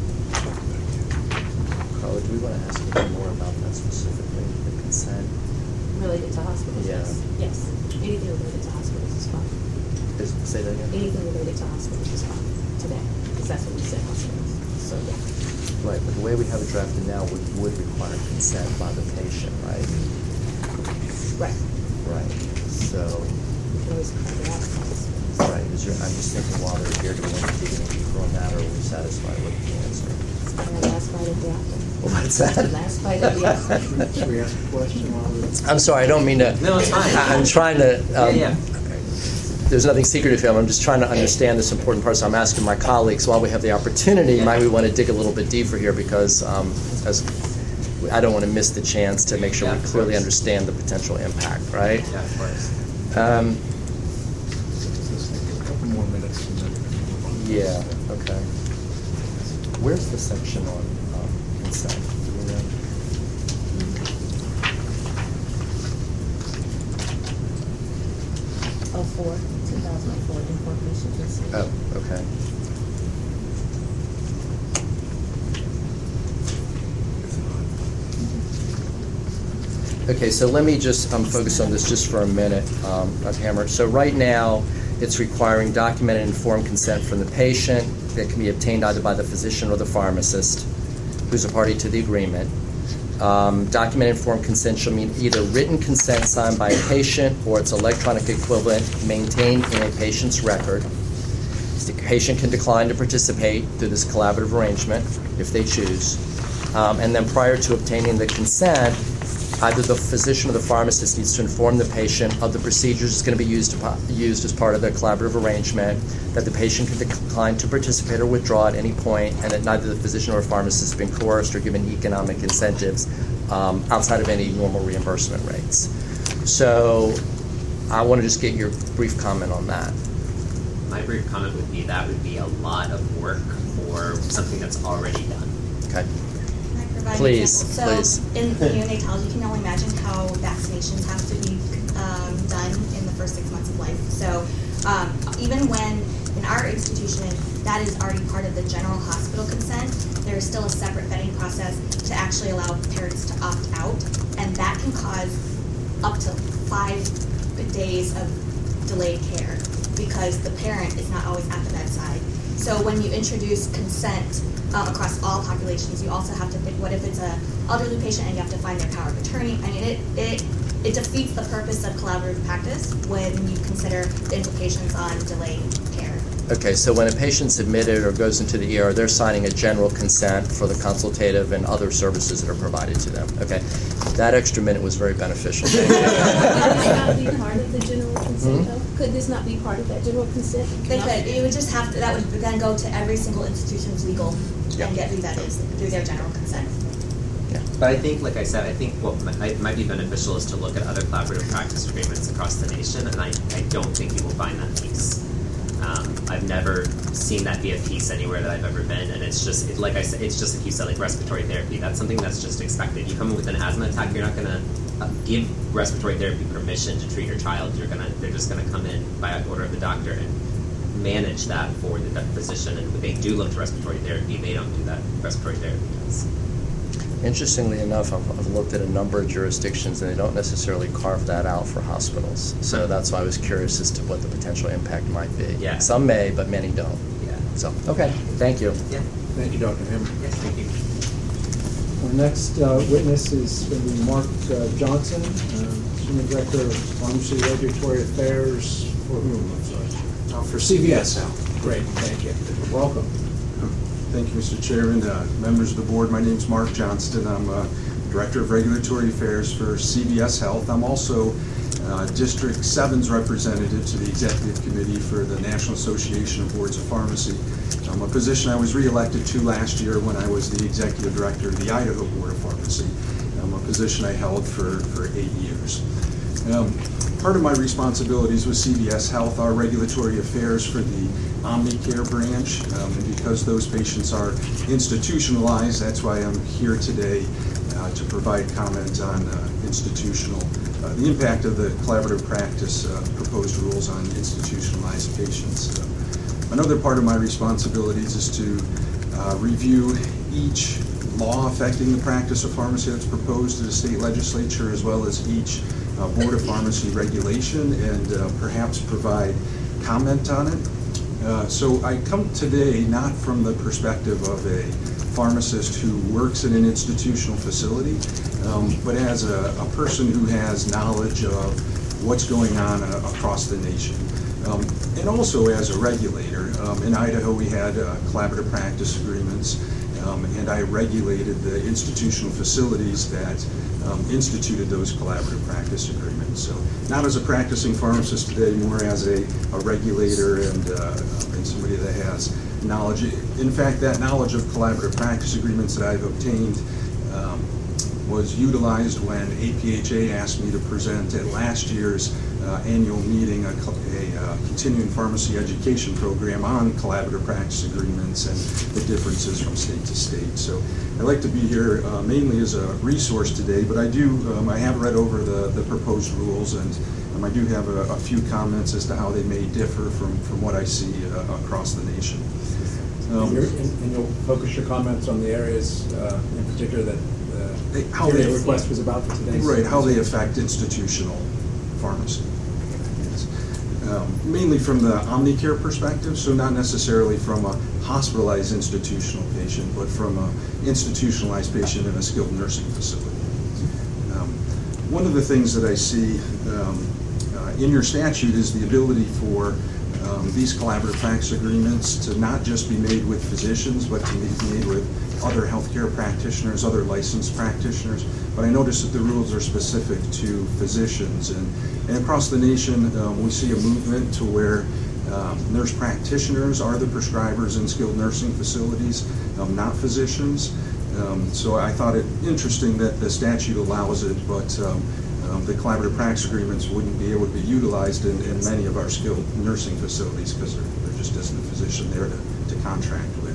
Carla, do we want to ask you more about that specifically, the consent? Related to hospitals? Yeah. Yes. Anything related to hospitals is fine. Say that again? Anything related to hospitals is fine today, because that's what we said, hospitals. So, yeah. Right, but the way we have it drafted now would require consent by the patient, right? Right. Right. So, We can always carve it out. Right, I'm just thinking while they're here, do we want to dig any deeper on that, or are we satisfied with the answer? Last bite of the apple. What's that? Last bite of the apple. Should we ask a question while we're... I'm sorry, I don't mean to. No, it's fine. I'm trying to. Yeah. There's nothing secretive here. I'm just trying to understand this important part. So I'm asking my colleagues, while we have the opportunity, might we want to dig a little bit deeper here, because as I don't want to miss the chance to make sure we clearly understand the potential impact, right? Yeah, of course. A couple more minutes and then move on. Yeah. Okay. Where's the section on consent? Do we know? Oh, 2004, information consent. Oh, okay. Okay, so let me just focus on this just for a minute, Dr. Hammer. So right now, it's requiring documented informed consent from the patient that can be obtained either by the physician or the pharmacist, who's a party to the agreement. Documented informed consent shall mean either written consent signed by a patient or its electronic equivalent maintained in a patient's record. The patient can decline to participate through this collaborative arrangement if they choose. And then prior to obtaining the consent, either the physician or the pharmacist needs to inform the patient of the procedures that's going to be used as part of the collaborative arrangement, that the patient can decline to participate or withdraw at any point, and that neither the physician or pharmacist has been coerced or given economic incentives outside of any normal reimbursement rates. So I want to just get your brief comment on that. My brief comment would be that would be a lot of work for something that's already done. Okay. Provide Please, an example. please. So in neonatology, you can only imagine how vaccinations have to be done in the first 6 months of life. So even when in our institution that is already part of the general hospital consent, there is still a separate vetting process to actually allow parents to opt out, and that can cause up to 5 days of delayed care because the parent is not always at the bedside. So when you introduce consent across all populations, you also have to think, what if it's an elderly patient and you have to find their power of attorney? I mean, it defeats the purpose of collaborative practice when you consider the implications on delayed care. Okay, so when a patient's admitted or goes into the ER, they're signing a general consent for the consultative and other services that are provided to them. Okay, that extra minute was very beneficial. Thank you. Could this not be part of the general consent, though? Could this not be part of that general consent? They could. You would just have to. That would then go to every single institution's legal and get revetted through their general consent. But I think, like I said, I think what might be beneficial is to look at other collaborative practice agreements across the nation, and I don't think you will find that piece. I've never seen that be a piece anywhere that I've ever been, and it's just, like I said, it's just like you said, like respiratory therapy. That's something that's just expected. You come in with an asthma attack, you're not going to give respiratory therapy permission to treat your child. They're just going to come in by order of the doctor and manage that for the physician. And they do look to respiratory therapy. They don't do that. Respiratory therapy does. Interestingly enough, I've looked at a number of jurisdictions, and they don't necessarily carve that out for hospitals. So that's why I was curious as to what the potential impact might be. Yeah. Some may, but many don't. Yeah. So, okay, thank you. Yeah. Thank you, Dr. Hammer. Yes, thank you. Our next witness is going to be Mark Johnson, Senior Director of Pharmacy Regulatory Affairs for whom? I'm sorry. For CVS Health. Great, thank you. Welcome. Thank you, Mr. Chairman. Members of the board, my name is Mark Johnston. I'm Director of Regulatory Affairs for CVS Health. I'm also District 7's representative to the Executive Committee for the National Association of Boards of Pharmacy, a position I was reelected to last year when I was the Executive Director of the Idaho Board of Pharmacy, a position I held for 8 years. Part of my responsibilities with CVS Health are regulatory affairs for the Omnicare branch, and because those patients are institutionalized, that's why I'm here today to provide comment on the impact of the collaborative practice proposed rules on institutionalized patients. Another part of my responsibilities is to review each law affecting the practice of pharmacy that's proposed to the state legislature, as well as each Board of Pharmacy regulation, and perhaps provide comment on it. So I come today not from the perspective of a pharmacist who works in an institutional facility, but as a person who has knowledge of what's going on across the nation. And also as a regulator, in Idaho we had collaborative practice agreements, and I regulated the institutional facilities that instituted those collaborative practice agreements. So not as a practicing pharmacist today, more as a regulator and somebody that has knowledge. In fact, that knowledge of collaborative practice agreements that I've obtained was utilized when APHA asked me to present at last year's annual meeting a continuing pharmacy education program on collaborative practice agreements and the differences from state to state. So I'd like to be here mainly as a resource today, but I have read over the proposed rules, and I do have a few comments as to how they may differ from what I see across the nation. And you'll focus your comments on the areas in particular that how the they request was about for today. Right, how they affect institutional pharmacy. Yes. Mainly from the Omnicare perspective, so not necessarily from a hospitalized institutional patient, but from an institutionalized patient in a skilled nursing facility. One of the things that I see in your statute is the ability for these collaborative practice agreements to not just be made with physicians, but to be made with other healthcare practitioners, other licensed practitioners. But I notice that the rules are specific to physicians. And across the nation, we see a movement to where nurse practitioners are the prescribers in skilled nursing facilities, not physicians. So I thought it interesting that the statute allows it, but the collaborative practice agreements wouldn't be able to be utilized in many of our skilled nursing facilities because there just isn't a physician there to contract with.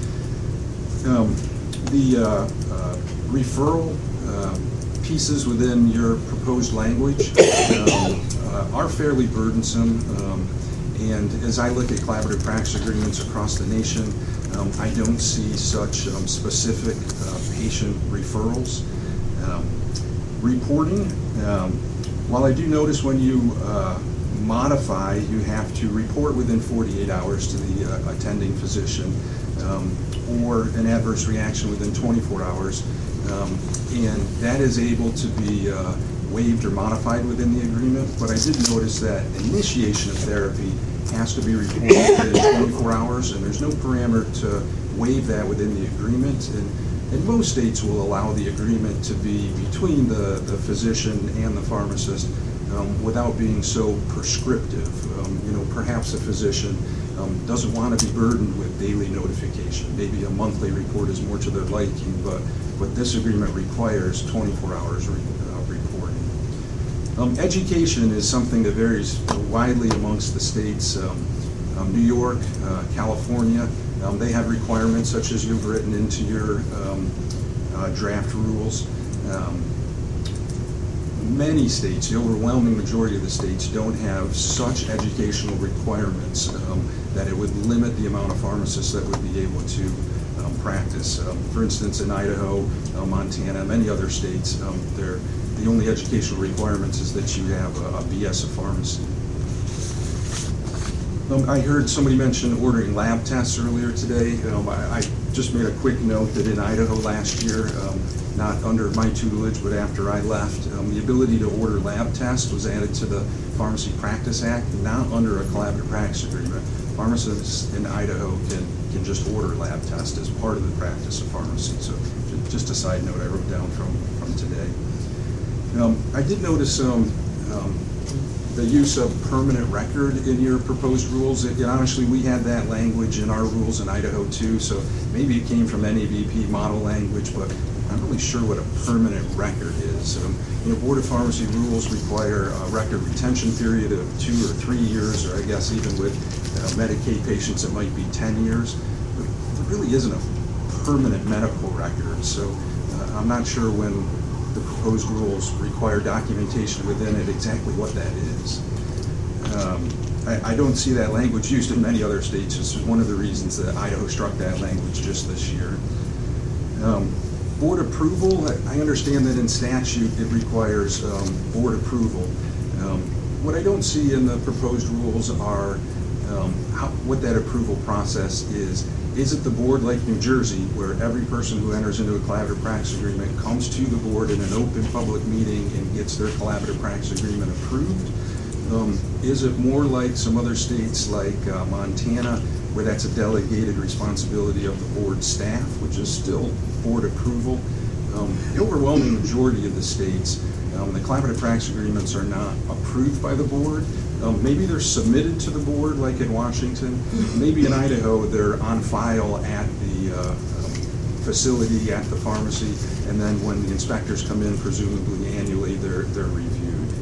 The referral pieces within your proposed language are fairly burdensome, and as I look at collaborative practice agreements across the nation, I don't see such specific patient referrals. Reporting, while I do notice when you modify, you have to report within 48 hours to the attending physician, or an adverse reaction within 24 hours, and that is able to be waived or modified within the agreement. But I did notice that initiation of therapy has to be reported within 24 hours, and there's no parameter to waive that within the agreement. And most states will allow the agreement to be between the physician and the pharmacist without being so prescriptive. Perhaps a physician doesn't want to be burdened with daily notification. Maybe a monthly report is more to their liking, but this agreement requires 24 hours reporting. Education is something that varies widely amongst the states. New York, California, they have requirements such as you've written into your draft rules. Many states, the overwhelming majority of the states, don't have such educational requirements that it would limit the amount of pharmacists that would be able to practice. For instance, in Idaho, Montana, many other states, the only educational requirements is that you have a BS of pharmacy. I heard somebody mention ordering lab tests earlier today. I just made a quick note that in Idaho last year, not under my tutelage, but after I left, the ability to order lab tests was added to the Pharmacy Practice Act, not under a collaborative practice agreement. Pharmacists in Idaho can just order lab tests as part of the practice of pharmacy. So just a side note I wrote down from today. I did notice the use of permanent record in your proposed rules. And honestly, we had that language in our rules in Idaho too, so maybe it came from NAVP model language, but I'm not really sure what a permanent record is. Board of Pharmacy rules require a record retention period of 2 or 3 years, or I guess even with Medicaid patients it might be 10 years. But there really isn't a permanent medical record, so I'm not sure when the proposed rules require documentation within it exactly what that is. I don't see that language used in many other states. This is one of the reasons that Idaho struck that language just this year. Board approval, I understand that in statute it requires board approval. What I don't see in the proposed rules are what that approval process is. Is it the board like New Jersey, where every person who enters into a collaborative practice agreement comes to the board in an open public meeting and gets their collaborative practice agreement approved? Is it more like some other states like Montana, where that's a delegated responsibility of the board staff, which is still board approval? The overwhelming majority of the states, the collaborative practice agreements are not approved by the board. Maybe they're submitted to the board, like in Washington. Maybe in Idaho, they're on file at the facility, at the pharmacy, and then when the inspectors come in, presumably annually, they're reviewed.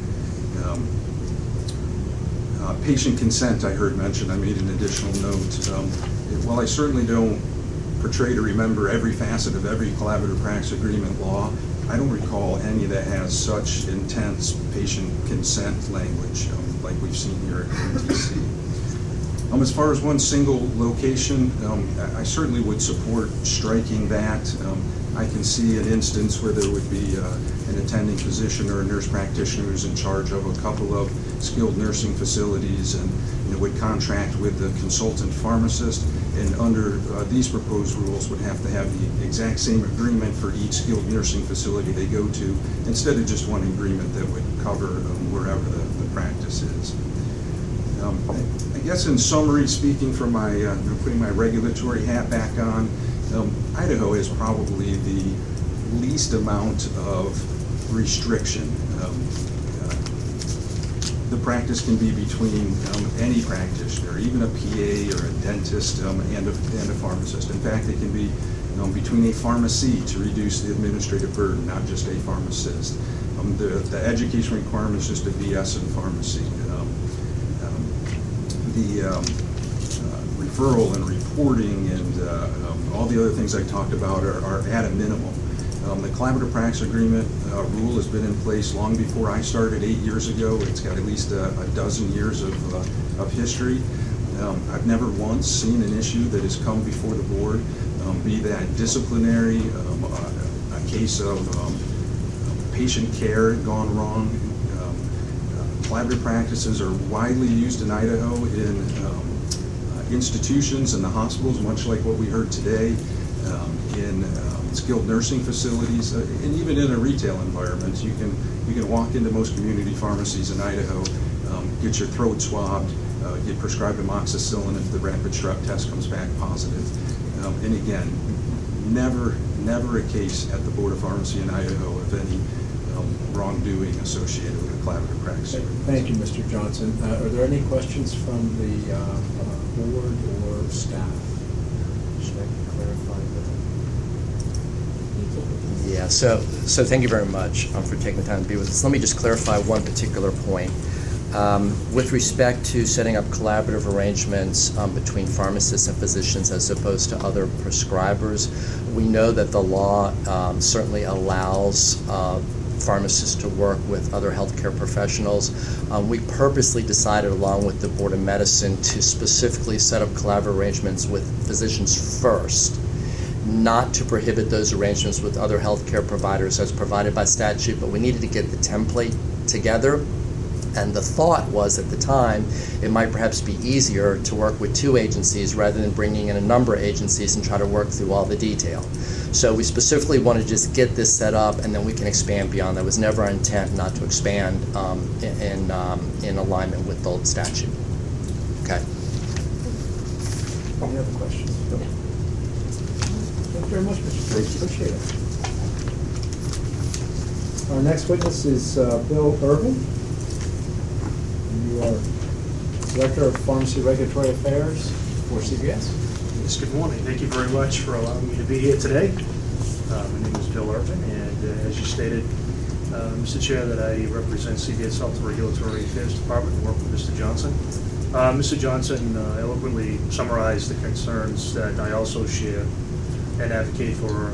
Patient consent, I heard mentioned. I made an additional note. While I certainly don't portray to remember every facet of every collaborative practice agreement law, I don't recall any that has such intense patient consent language like we've seen here at MTC. As far as one single location, I certainly would support striking that. I can see an instance where there would be an attending physician or a nurse practitioner who's in charge of a couple of skilled nursing facilities and would contract with the consultant pharmacist, and under these proposed rules would have to have the exact same agreement for each skilled nursing facility they go to, instead of just one agreement that would cover wherever the practice is. I guess in summary, speaking from my, putting my regulatory hat back on, Idaho has probably the least amount of restriction. The practice can be between any practitioner, even a PA or a dentist and a pharmacist. In fact, it can be between a pharmacy to reduce the administrative burden, not just a pharmacist. The education requirement is just a BS in pharmacy. The referral and reporting and all the other things I talked about are at a minimum. The collaborative practice agreement rule has been in place long before I started 8 years ago. It's got at least a dozen years of history. I've never once seen an issue that has come before the board, be that disciplinary, a case of patient care gone wrong. Collaborative practices are widely used in Idaho in institutions and the hospitals, much like what we heard today, in skilled nursing facilities, and even in a retail environment. You can walk into most community pharmacies in Idaho, get your throat swabbed, get prescribed amoxicillin if the rapid strep test comes back positive. And again, never a case at the Board of Pharmacy in Idaho of any wrongdoing associated with the collaborative practice. Thank you, Mr. Johnson. Are there any questions from the board or staff? Should I clarify that? Yeah, so thank you very much for taking the time to be with us. Let me just clarify one particular point. With respect to setting up collaborative arrangements between pharmacists and physicians as opposed to other prescribers, we know that the law certainly allows pharmacists to work with other healthcare professionals. We purposely decided, along with the Board of Medicine, to specifically set up collaborative arrangements with physicians first, not to prohibit those arrangements with other healthcare providers as provided by statute, but we needed to get the template together. And the thought was, at the time, it might perhaps be easier to work with two agencies rather than bringing in a number of agencies and try to work through all the detail. So we specifically want to just get this set up, and then we can expand beyond that. It was never our intent not to expand in alignment with the old statute. Okay. Any other questions? No. Thank you very much, Mr. Briggs. Appreciate it. Our next witness is Bill Irvin. You are Director of Pharmacy Regulatory Affairs for CVS. Yes, good morning. Thank you very much for allowing me to be here today. My name is Bill Irvin, and as you stated, Mr. Chair, that I represent CVS Health Regulatory Affairs Department and work with Mr. Johnson. Mr. Johnson eloquently summarized the concerns that I also share and advocate for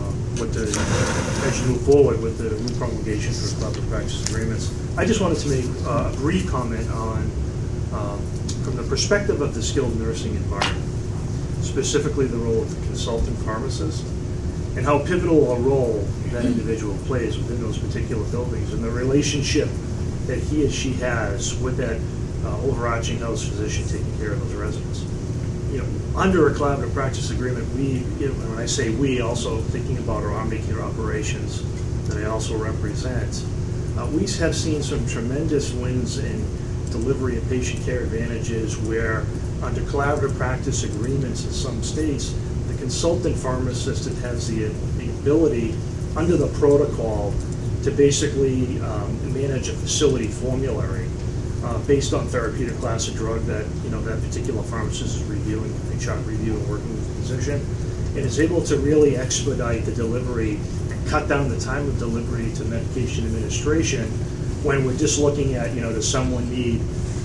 as you move forward with the new promulgation for collaborative practice agreements. I just wanted to make a brief comment on, from the perspective of the skilled nursing environment, specifically the role of the consultant pharmacist, and how pivotal a role that individual plays within those particular buildings, and the relationship that he or she has with that overarching house physician taking care of those residents. Under a collaborative practice agreement, when I say we, also thinking about our Omnicare operations that I also represent, we have seen some tremendous wins in delivery of patient care advantages where under collaborative practice agreements in some states, the consultant pharmacist has the ability under the protocol to basically manage a facility formulary based on therapeutic class of drug that that particular pharmacist is reviewing, a chart review and working with the physician, and is able to really expedite the delivery and cut down the time of delivery to medication administration. When we're just looking at does someone need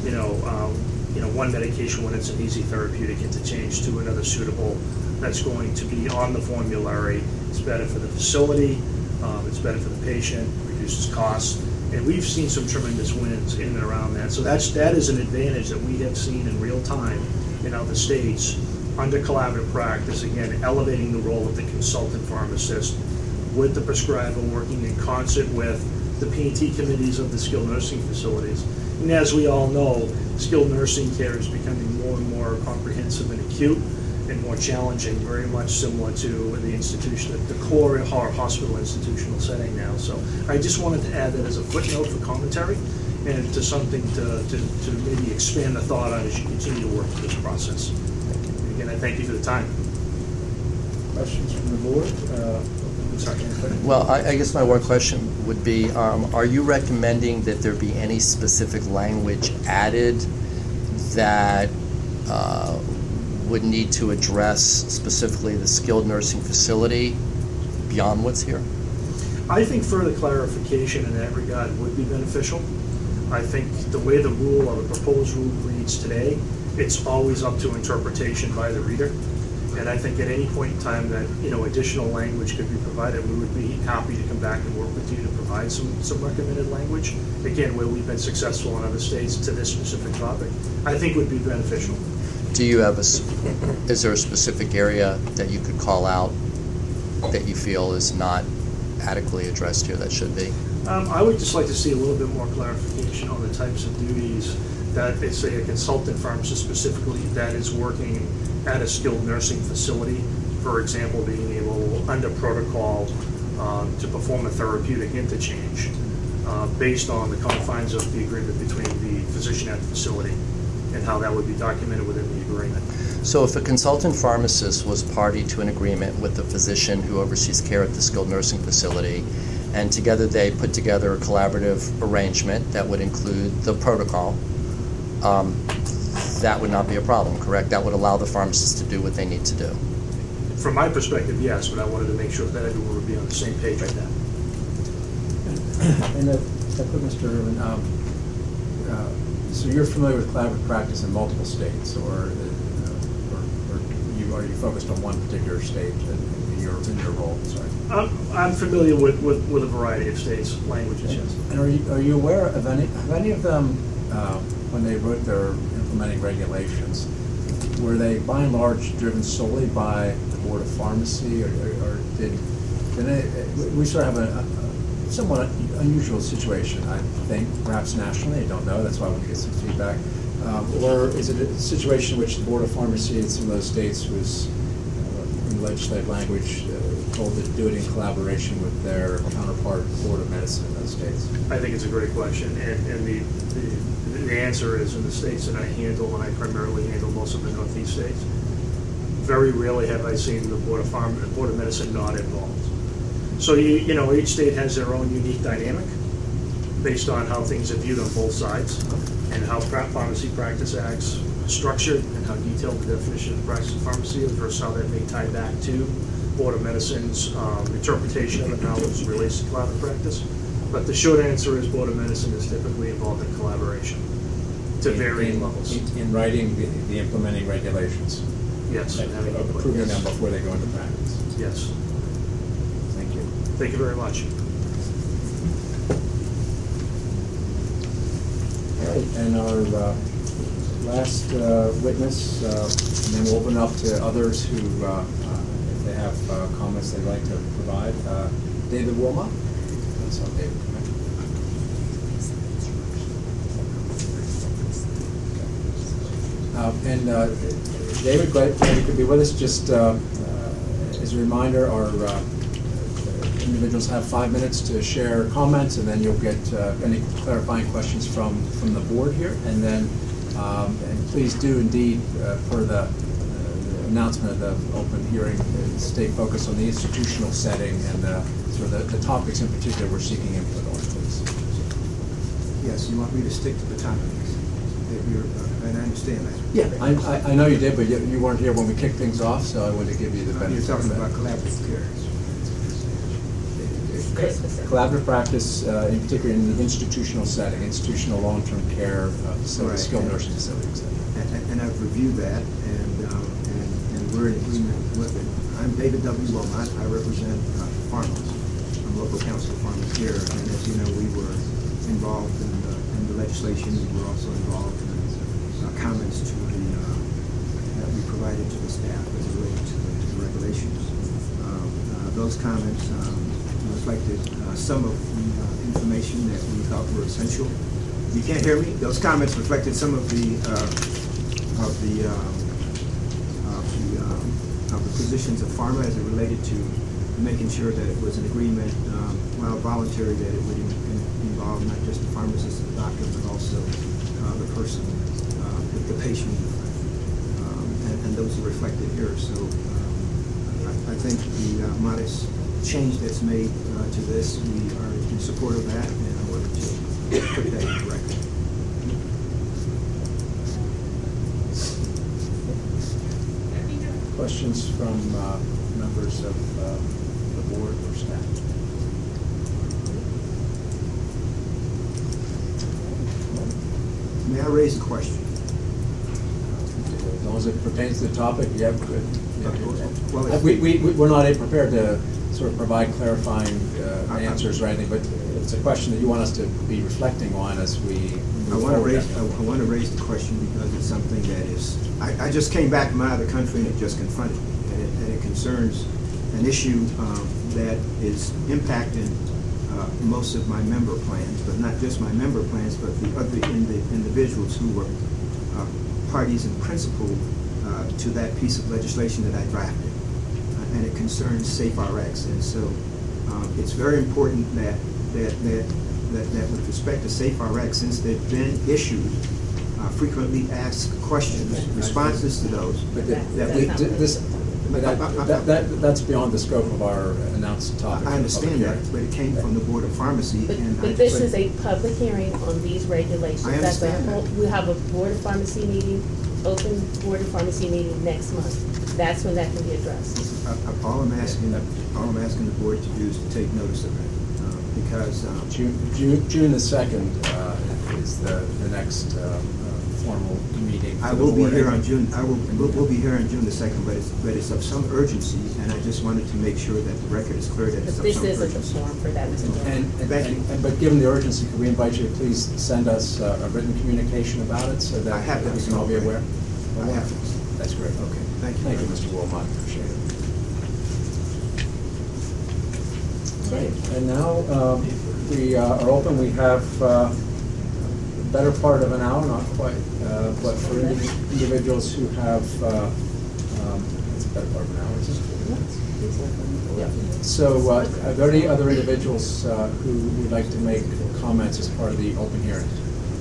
one medication when it's an easy therapeutic interchange to another suitable that's going to be on the formulary. It's better for the facility, it's better for the patient, reduces costs, and we've seen some tremendous wins in and around that. So that is an advantage that we have seen in real time in other states under collaborative practice, again, elevating the role of the consultant pharmacist with the prescriber working in concert with the P&T committees of the skilled nursing facilities. And as we all know, skilled nursing care is becoming more and more comprehensive and acute and more challenging, very much similar to the institution, the core hospital institutional setting now. So I just wanted to add that as a footnote for commentary and to something to maybe expand the thought on as you continue to work through this process. And again, I thank you for the time. Questions from the board? Sorry. Well, I guess my one question would be, are you recommending that there be any specific language added that would need to address specifically the skilled nursing facility beyond what's here? I think further clarification in that regard would be beneficial. I think the way the rule or the proposed rule reads today, it's always up to interpretation by the reader. And I think at any point in time that additional language could be provided, we would be happy to come back and work with you to provide some recommended language. Again, where we've been successful in other states to this specific topic, I think would be beneficial. Do you have is there a specific area that you could call out that you feel is not adequately addressed here that should be? I would just like to see a little bit more clarification on the types of duties that, say, a consultant pharmacist specifically that is working at a skilled nursing facility, for example, being able, under protocol, to perform a therapeutic interchange based on the confines of the agreement between the physician at the facility and how that would be documented within the agreement. So if a consultant pharmacist was party to an agreement with the physician who oversees care at the skilled nursing facility, and together they put together a collaborative arrangement that would include the protocol, that would not be a problem, correct? That would allow the pharmacist to do what they need to do. From my perspective, yes, but I wanted to make sure that everyone would be on the same page with that. And if I put Mr. Irvin, so you're familiar with collaborative practice in multiple states, or are you focused on one particular state in your role? Sorry. I'm familiar with a variety of states' languages, yes. And are you aware of any of them, when they wrote their implementing regulations, were they by and large driven solely by the Board of Pharmacy, or did we sort of have a somewhat unusual situation, I think, perhaps nationally, I don't know, that's why I want to get some feedback, or is it a situation in which the Board of Pharmacy in some of those states was, in legislative language, told to do it in collaboration with their counterpart Board of Medicine in those states? I think it's a great question, and the answer is in the states that I handle, and I primarily handle most of the Northeast states, very rarely have I seen the Board of Medicine not involved. So each state has their own unique dynamic based on how things are viewed on both sides and how Pharmacy Practice Act's structured and how detailed the definition of practice of pharmacy is versus how that may tie back to Board of Medicine's interpretation of it and how it relates to collaborative practice. But the short answer is Board of Medicine is typically involved in collaboration to varying levels. In writing the implementing regulations? Yes. And approving them before they go into practice? Yes. Thank you. Thank you very much. All right, and our last witness, and then we'll open up to others who, if they have comments they'd like to provide. David Wilmot. That's all, David. And David, glad you could be with us. Just as a reminder, our individuals have 5 minutes to share comments, and then you'll get any clarifying questions from the board here. And then, and please do indeed, per the announcement of the open hearing, stay focused on the institutional setting and sort of the topics in particular we're seeking input on, please. Yes, you want me to stick to the topics? And I understand that. Yeah, I know you did, but you weren't here when we kicked things off, so I wanted to give you the benefit. You're talking about collaborative care. Collaborative practice, in particular in the institutional setting, institutional long-term care facilities, skilled nursing facilities. And I've reviewed that, and we're in agreement with it. I'm David W. Wilmot. I represent farmers. I'm local council of farmers here, and as you know, we were involved in the legislation. We were also involved in comments to that we provided to the staff as it related to the regulations. Those comments reflected some of the information that we thought were essential. You can't hear me? Those comments reflected some of the positions of pharma as it related to making sure that it was an agreement, while voluntary, that it would involve not just the pharmacist and the doctor, but also the person, the patient, and those are reflected here. So I think the modest change that's made to this, we are in support of that, and I wanted to put that in the record. Questions from members of the board or staff? May I raise a question? As long as it pertains to the topic, yeah, good. Well, we're not prepared to sort of provide clarifying answers or anything, but it's a question that you want us to be reflecting on as we move forward. I want to raise the question because it's something that is, I just came back from out of the country and it just confronted me, and it concerns an issue that is impacting most of my member plans, but not just my member plans, but the other individuals who were parties in principle to that piece of legislation that I drafted, and it concerns SafeRx. And so it's very important that with respect to SafeRx, since they've been issued, frequently asked questions, responses to those. That's beyond the scope of our announced topic. I understand that, but it came from the Board of Pharmacy. But this is a public hearing on these regulations. I understand that. We have a Board of Pharmacy meeting, open Board of Pharmacy meeting next month. That's when that can be addressed. All I'm asking the board to do is to take notice of it, because June the 2nd is the next formal meeting. I will be here on June. We'll be here on June the 2nd, but it's of some urgency, and I just wanted to make sure that the record is clear that it's of some urgency. This isn't the forum for that, Mr. Chairman. But given the urgency, could we invite you to please send us a written communication about it so that we can all be aware? I have to. That's great. Okay. Thank you. Thank you, Mr. Wilmot. Appreciate it. Great. And now we are open. We have the better part of an hour, not quite, but for individuals who have, it's a better part of an hour, isn't it? Yeah. So are there any other individuals who would like to make comments as part of the open hearing?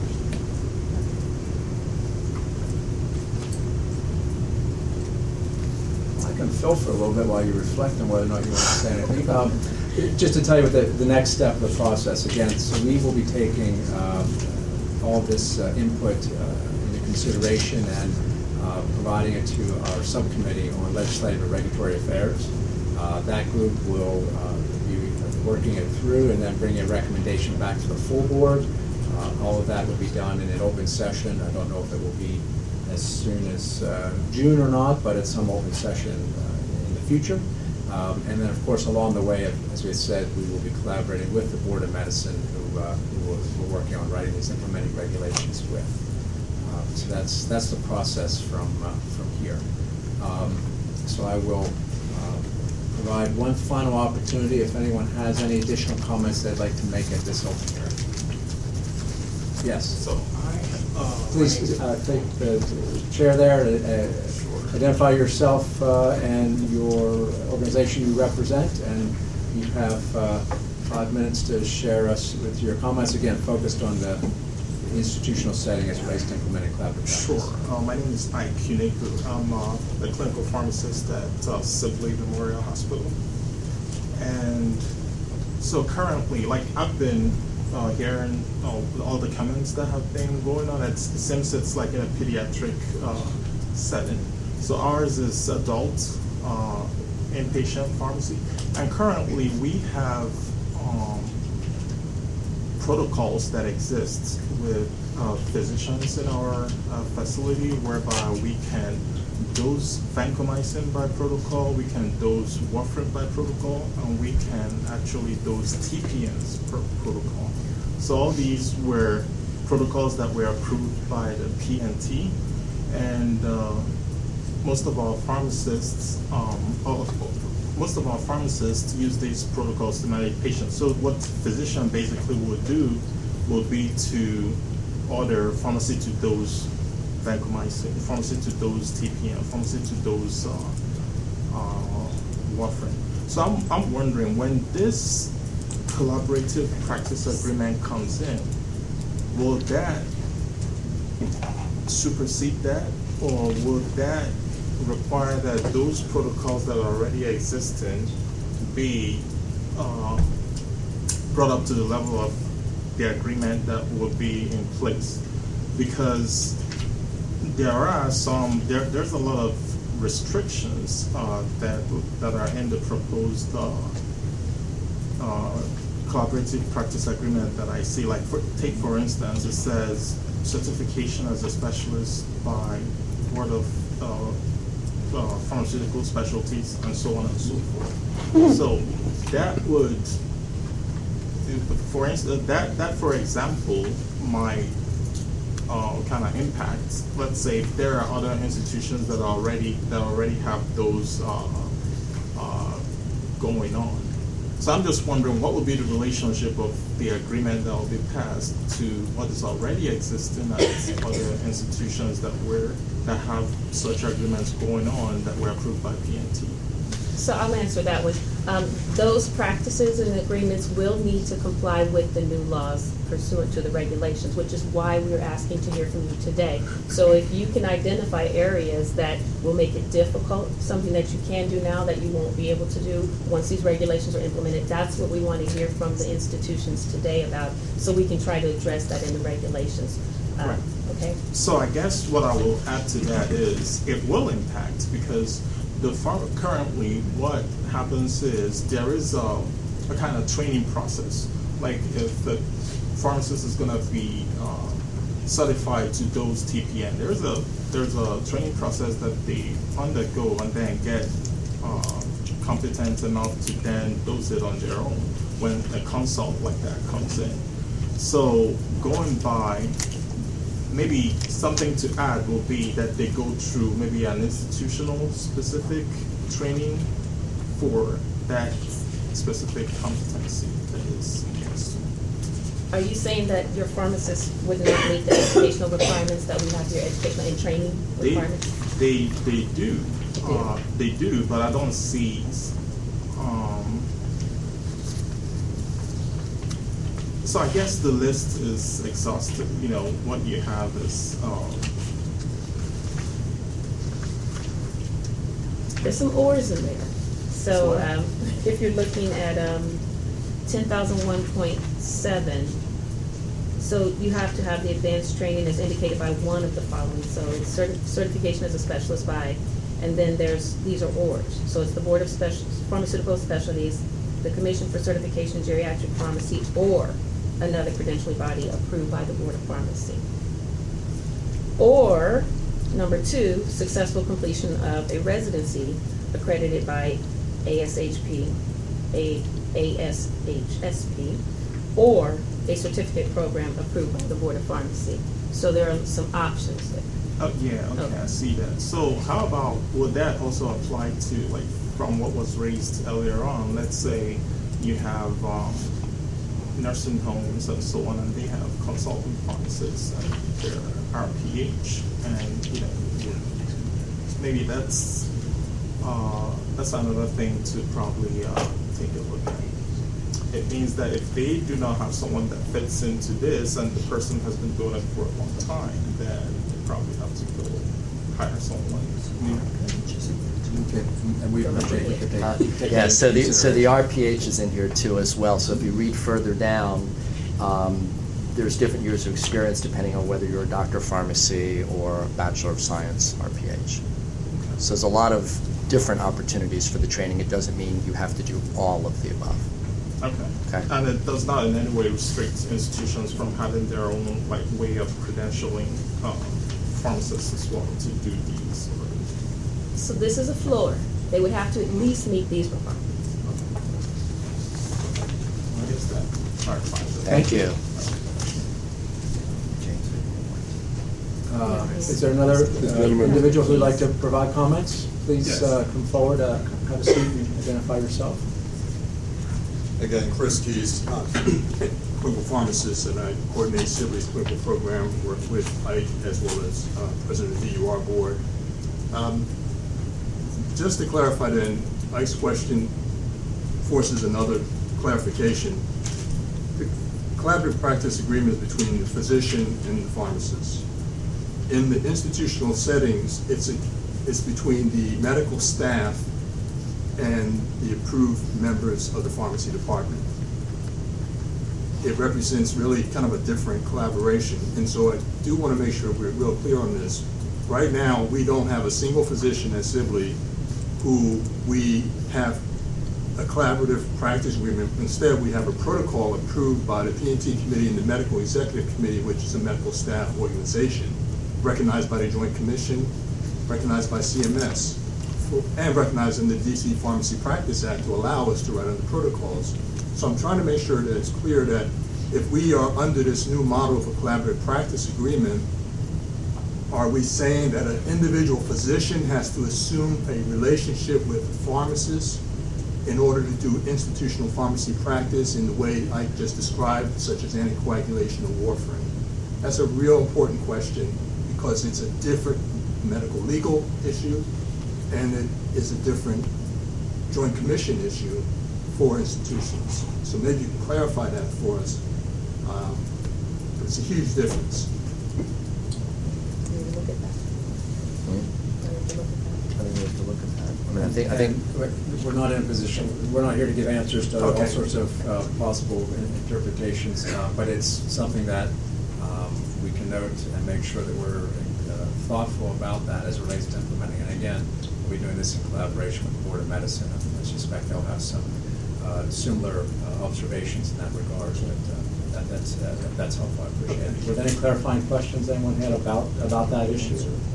I can fill for a little bit while you reflect on whether or not you want to say anything. Just to tell you what the next step of the process, again, so we will be taking all this input into consideration and providing it to our subcommittee on legislative and regulatory affairs. That group will be working it through and then bring a recommendation back to the full board. All of that will be done in an open session. I don't know if it will be as soon as June or not, but it's some open session in the future. And then, of course, along the way, as we said, we will be collaborating with the Board of Medicine, who we're working on writing these implementing regulations with. So that's the process from here. So I will provide one final opportunity if anyone has any additional comments they'd like to make at this open hearing. Yes. So please take the chair there. Identify yourself and your organization you represent, and You have 5 minutes to share us with your comments, again, focused on the institutional setting as it relates to implementing collaborative practice. Sure. My name is Ike Kuneku. I'm a clinical pharmacist at Sibley Memorial Hospital. And so currently, like I've been hearing all the comments that have been going on. It seems it's like in a pediatric setting. So ours is adult inpatient pharmacy. And currently we have protocols that exist with physicians in our facility whereby we can dose vancomycin by protocol, we can dose warfarin by protocol, and we can actually dose TPNs per protocol. So all these were protocols that were approved by the PNT, and most of our pharmacists use these protocols to manage patients. So what physician basically would do would be to order pharmacy to dose vancomycin, pharmacy to dose TPN, pharmacy to dose warfarin. So I'm wondering, when this collaborative practice agreement comes in, will that supersede that, or will that require that those protocols that are already existing be brought up to the level of the agreement that will be in place? Because there's a lot of restrictions that are in the proposed collaborative practice agreement that I see. Like, take for instance, it says certification as a specialist by Board of Pharmaceutical Specialties, and so on and so forth. So that would, for instance, that for example might kind of impact. Let's say if there are other institutions that already have those going on. So I'm just wondering, what would be the relationship of the agreement that will be passed to what is already existing at other institutions that have such agreements going on that were approved by PNT? So I'll answer that one. Those practices and agreements will need to comply with the new laws pursuant to the regulations, which is why we're asking to hear from you today. So if you can identify areas that will make it difficult, something that you can do now that you won't be able to do once these regulations are implemented, that's what we want to hear from the institutions today about, so we can try to address that in the regulations. Right. Okay. So I guess what I will add to that is it will impact, because currently what happens is there is a kind of training process. Like if the pharmacist is going to be certified to dose TPN, there's a training process that they undergo and then get competent enough to then dose it on their own when a consult like that comes in. So going by, maybe something to add will be that they go through maybe an institutional specific training for that specific competency that is yes. Are you saying that your pharmacists would not meet the educational requirements that we have here, educational and training requirements? They do. They do, but I don't see. So I guess the list is exhaustive. You know, what you have is there's some ors in there. So if you're looking at 10,001.7, so you have to have the advanced training as indicated by one of the following. So it's certification as a specialist by, and then these are ORs. So it's the Board of Pharmaceutical Specialties, the Commission for Certification in Geriatric Pharmacy, or another credentialing body approved by the Board of Pharmacy. Or, number 2, successful completion of a residency accredited by ASHP, ASHSP, or a certificate program approved by the Board of Pharmacy. So there are some options there. Oh, yeah, okay, I see that. So how about, would that also apply to, like, from what was raised earlier on, let's say you have nursing homes and so on, and they have consultant pharmacists and their RPH, and you know, maybe that's another thing to probably take a look at. It means that if they do not have someone that fits into this, and the person has been doing it for a long time, then they probably have to go hire someone new. Okay, and we could take. Yeah, so the RPH is in here too as well. So if you read further down, there's different years of experience depending on whether you're a doctor of pharmacy or a Bachelor of Science RPH. So there's a lot of different opportunities for the training. It doesn't mean you have to do all of the above. Okay. And it does not in any way restrict institutions from having their own way of credentialing pharmacists as well to do these. So this is a floor. They would have to at least meet these requirements. I guess that clarifies it. Thank you. Is there another individual who would like to provide comments? Please Yes. come forward, have a seat, and identify yourself. Again, Chris Keys, clinical pharmacist, and I coordinate Sibley's clinical program, work with Ike as well as president of the DUR board. Just to clarify then, Ike's question forces another clarification. The collaborative practice agreement is between the physician and the pharmacist. In the institutional settings, it's between the medical staff and the approved members of the pharmacy department. It represents really kind of a different collaboration, and so I do want to make sure we're real clear on this. Right now, we don't have a single physician at Sibley who we have a collaborative practice agreement. Instead, we have a protocol approved by the P&T committee and the medical executive committee, which is a medical staff organization, recognized by the Joint Commission, recognized by CMS, and recognized in the DC Pharmacy Practice Act to allow us to write on the protocols. So I'm trying to make sure that it's clear that if we are under this new model of a collaborative practice agreement, are we saying that an individual physician has to assume a relationship with the pharmacist in order to do institutional pharmacy practice in the way I just described, such as anticoagulation or warfarin? That's a real important question because it's a different medical legal issue and it is a different Joint Commission issue for institutions. So maybe you can clarify that for us. It's a huge difference. I think we're not in a position, we're not here to give answers to all sorts of possible interpretations, but it's something that we can note and make sure that we're thoughtful about that as it relates to implementing. And again, we'll be doing this in collaboration with the Board of Medicine. I suspect they'll have some similar observations in that regard, but that's helpful. I appreciate it. Were there any clarifying questions anyone had about that issue?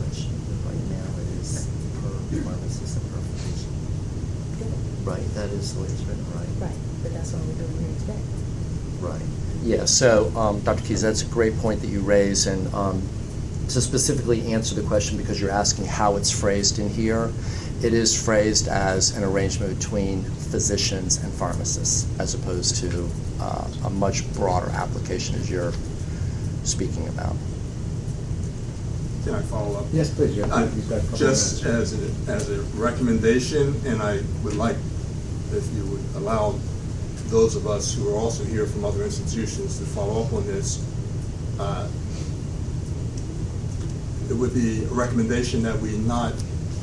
Right, that is the way it's written, right? Right, but that's what we're doing here today. Right. Yeah, so Dr. Keys, that's a great point that you raise, and to specifically answer the question, because you're asking how it's phrased in here, it is phrased as an arrangement between physicians and pharmacists, as opposed to a much broader application as you're speaking about. Can I follow up? Yes, please. Just as a recommendation, and I would like if you would allow those of us who are also here from other institutions to follow up on this, it would be a recommendation that we not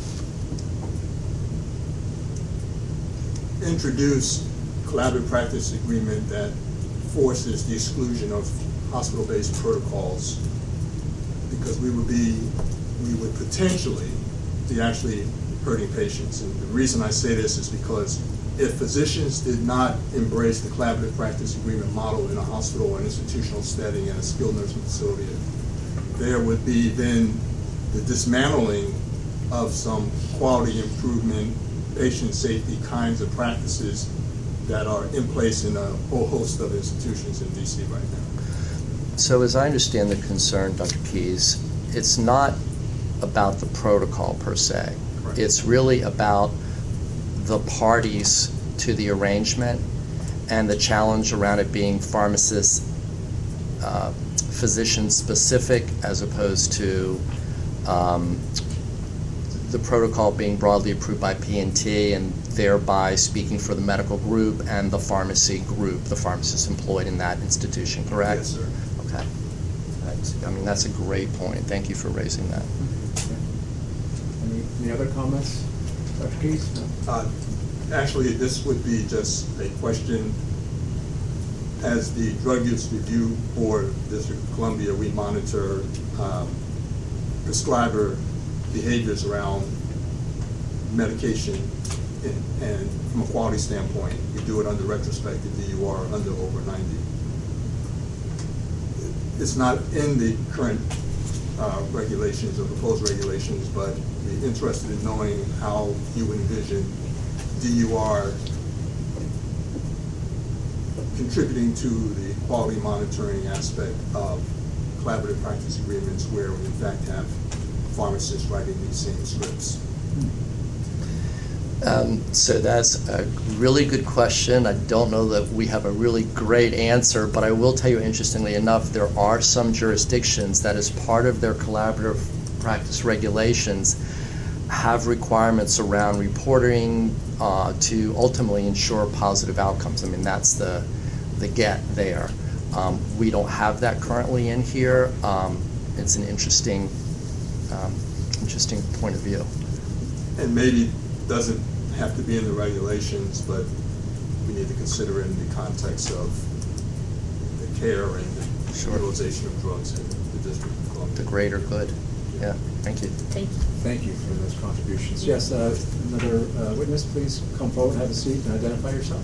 introduce collaborative practice agreement that forces the exclusion of hospital-based protocols, because we would potentially be actually hurting patients. And the reason I say this is because if physicians did not embrace the collaborative practice agreement model in a hospital or institutional setting in a skilled nursing facility, there would be then the dismantling of some quality improvement, patient safety kinds of practices that are in place in a whole host of institutions in DC right now. So as I understand the concern, Dr. Keys, it's not about the protocol per se. Correct. It's really about the parties to the arrangement and the challenge around it being pharmacist, physician specific, as opposed to the protocol being broadly approved by P&T and thereby speaking for the medical group and the pharmacy group, the pharmacists employed in that institution, correct? Yes, sir. Okay. I mean, that's a great point. Thank you for raising that. Any other comments, Dr. Keys? No? Actually, this would be just a question. As the Drug Use Review Board, District of Columbia, we monitor prescriber behaviors around medication, and from a quality standpoint, we do it under retrospective DUR under over 90. It's not in the current regulations or proposed regulations, but we're interested in knowing how you envision DUR contributing to the quality monitoring aspect of collaborative practice agreements where we in fact have pharmacists writing these same scripts. So that's a really good question. I don't know that we have a really great answer, but I will tell you, interestingly enough, there are some jurisdictions that as part of their collaborative practice regulations have requirements around reporting to ultimately ensure positive outcomes. I mean, that's the get there. We don't have that currently in here. It's an interesting point of view. And maybe doesn't have to be in the regulations, but we need to consider in the context of the care and the utilization of drugs in the District of Columbia. The greater good. Yeah, thank you. Thank you. Thank you for those contributions. Yes, another witness, please come forward, have a seat, and identify yourself.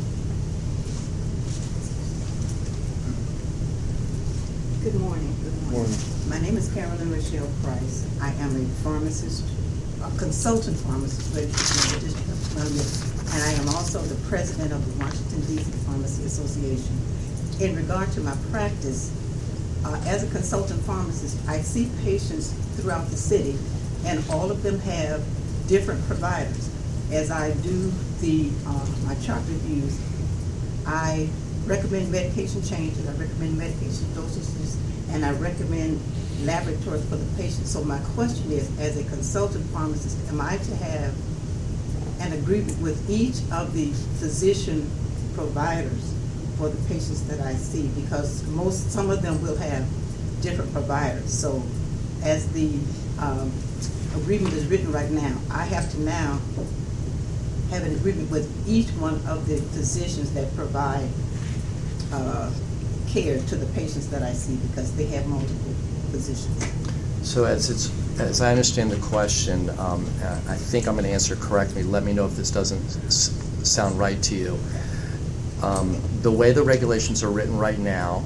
Good morning. Good morning. My name is Carolyn Rochelle Price. I am a pharmacist, a consultant pharmacist registered in the District of Columbia, and I am also the president of the Washington, D.C. Pharmacy Association. In regard to my practice, as a consultant pharmacist, I see patients throughout the city, and all of them have different providers. As I do my chart reviews, I recommend medication changes, I recommend medication dosages, and I recommend laboratories for the patient. So my question is, as a consultant pharmacist, am I to have an agreement with each of the physician providers for the patients that I see? Because some of them will have different providers. So as the agreement is written right now, I have to now have an agreement with each one of the physicians that provide care to the patients that I see, because they have multiple physicians. So as I understand the question, I think I'm going to answer correctly. Let me know if this doesn't sound right to you. The way the regulations are written right now,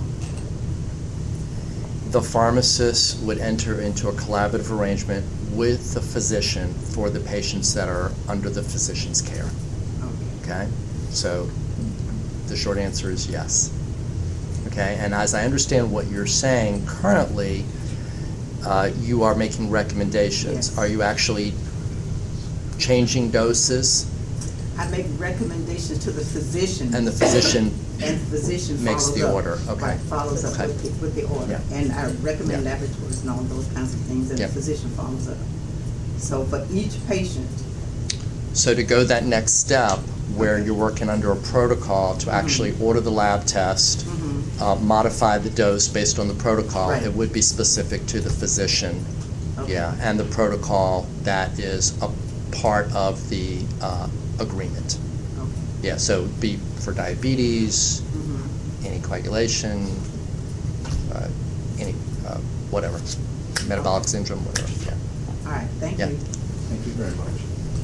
the pharmacist would enter into a collaborative arrangement with the physician for the patients that are under the physician's care. Okay? So the short answer is yes. Okay? And as I understand what you're saying, currently you are making recommendations. Yes. Are you actually changing doses? I make recommendations to the physician. And the physician makes the order. Okay. Right, follows up with the order. Yeah. And I recommend laboratories and all those kinds of things, and the physician follows up. So for each patient. So to go that next step, where you're working under a protocol to actually order the lab test, modify the dose based on the protocol, it would be specific to the physician. Okay. Yeah, and the protocol that is a part of the agreement. Okay. Yeah, so it would be for diabetes, anticoagulation, whatever, metabolic syndrome, whatever. Yeah. All right, thank you. Thank you very much.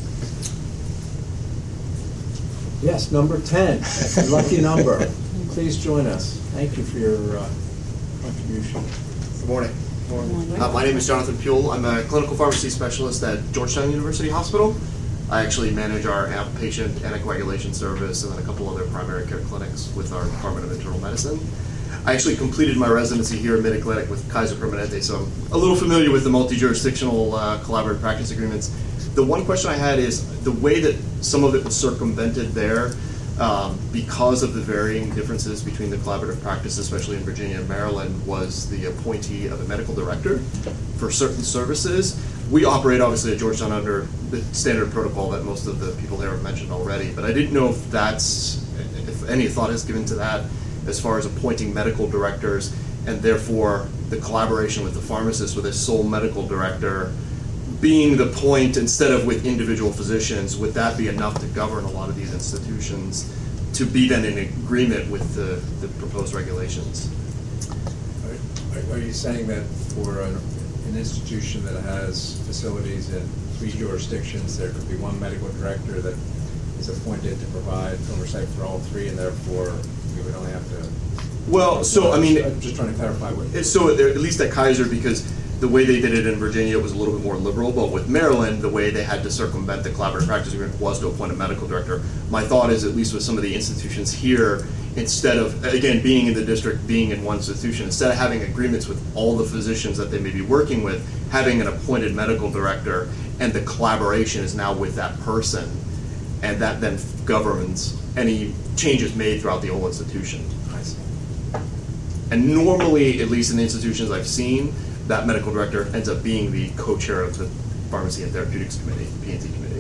Yes, number 10, that's a lucky number. Please join us. Thank you for your contribution. Good morning. My name is Jonathan Puel. I'm a clinical pharmacy specialist at Georgetown University Hospital. I actually manage our outpatient anticoagulation service and then a couple other primary care clinics with our Department of Internal Medicine. I actually completed my residency here at Mid-Atlantic with Kaiser Permanente, so I'm a little familiar with the multi-jurisdictional collaborative practice agreements. The one question I had is the way that some of it was circumvented there, because of the varying differences between the collaborative practice, especially in Virginia and Maryland, was the appointee of a medical director for certain services. we operate obviously at Georgetown under the standard protocol that most of the people there have mentioned already, but I didn't know if any thought is given to that as far as appointing medical directors, and therefore the collaboration with the pharmacist with a sole medical director being the point instead of with individual physicians. Would that be enough to govern a lot of these institutions to be then in agreement with the proposed regulations? Are you saying that for an institution that has facilities in 3 jurisdictions, there could be one medical director that is appointed to provide oversight for all 3, and therefore we would only have to... Well, so I mean... I'm just trying to clarify what... So at least at Kaiser, because the way they did it in Virginia was a little bit more liberal, but with Maryland, the way they had to circumvent the collaborative practice agreement was to appoint a medical director. My thought is, at least with some of the institutions here, instead of, again, being in the district, being in one institution, instead of having agreements with all the physicians that they may be working with, having an appointed medical director, and the collaboration is now with that person, and that then governs any changes made throughout the whole institution. I see. And normally, at least in the institutions I've seen, that medical director ends up being the co-chair of the Pharmacy and Therapeutics Committee, P&T Committee.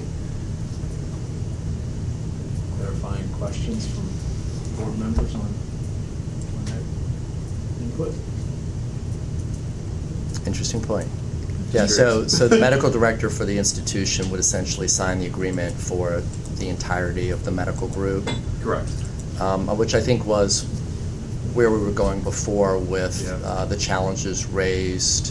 Clarifying questions from board members on that input? Interesting point. Yeah, so the medical director for the institution would essentially sign the agreement for the entirety of the medical group. Correct. Which I think was where we were going before with the challenges raised.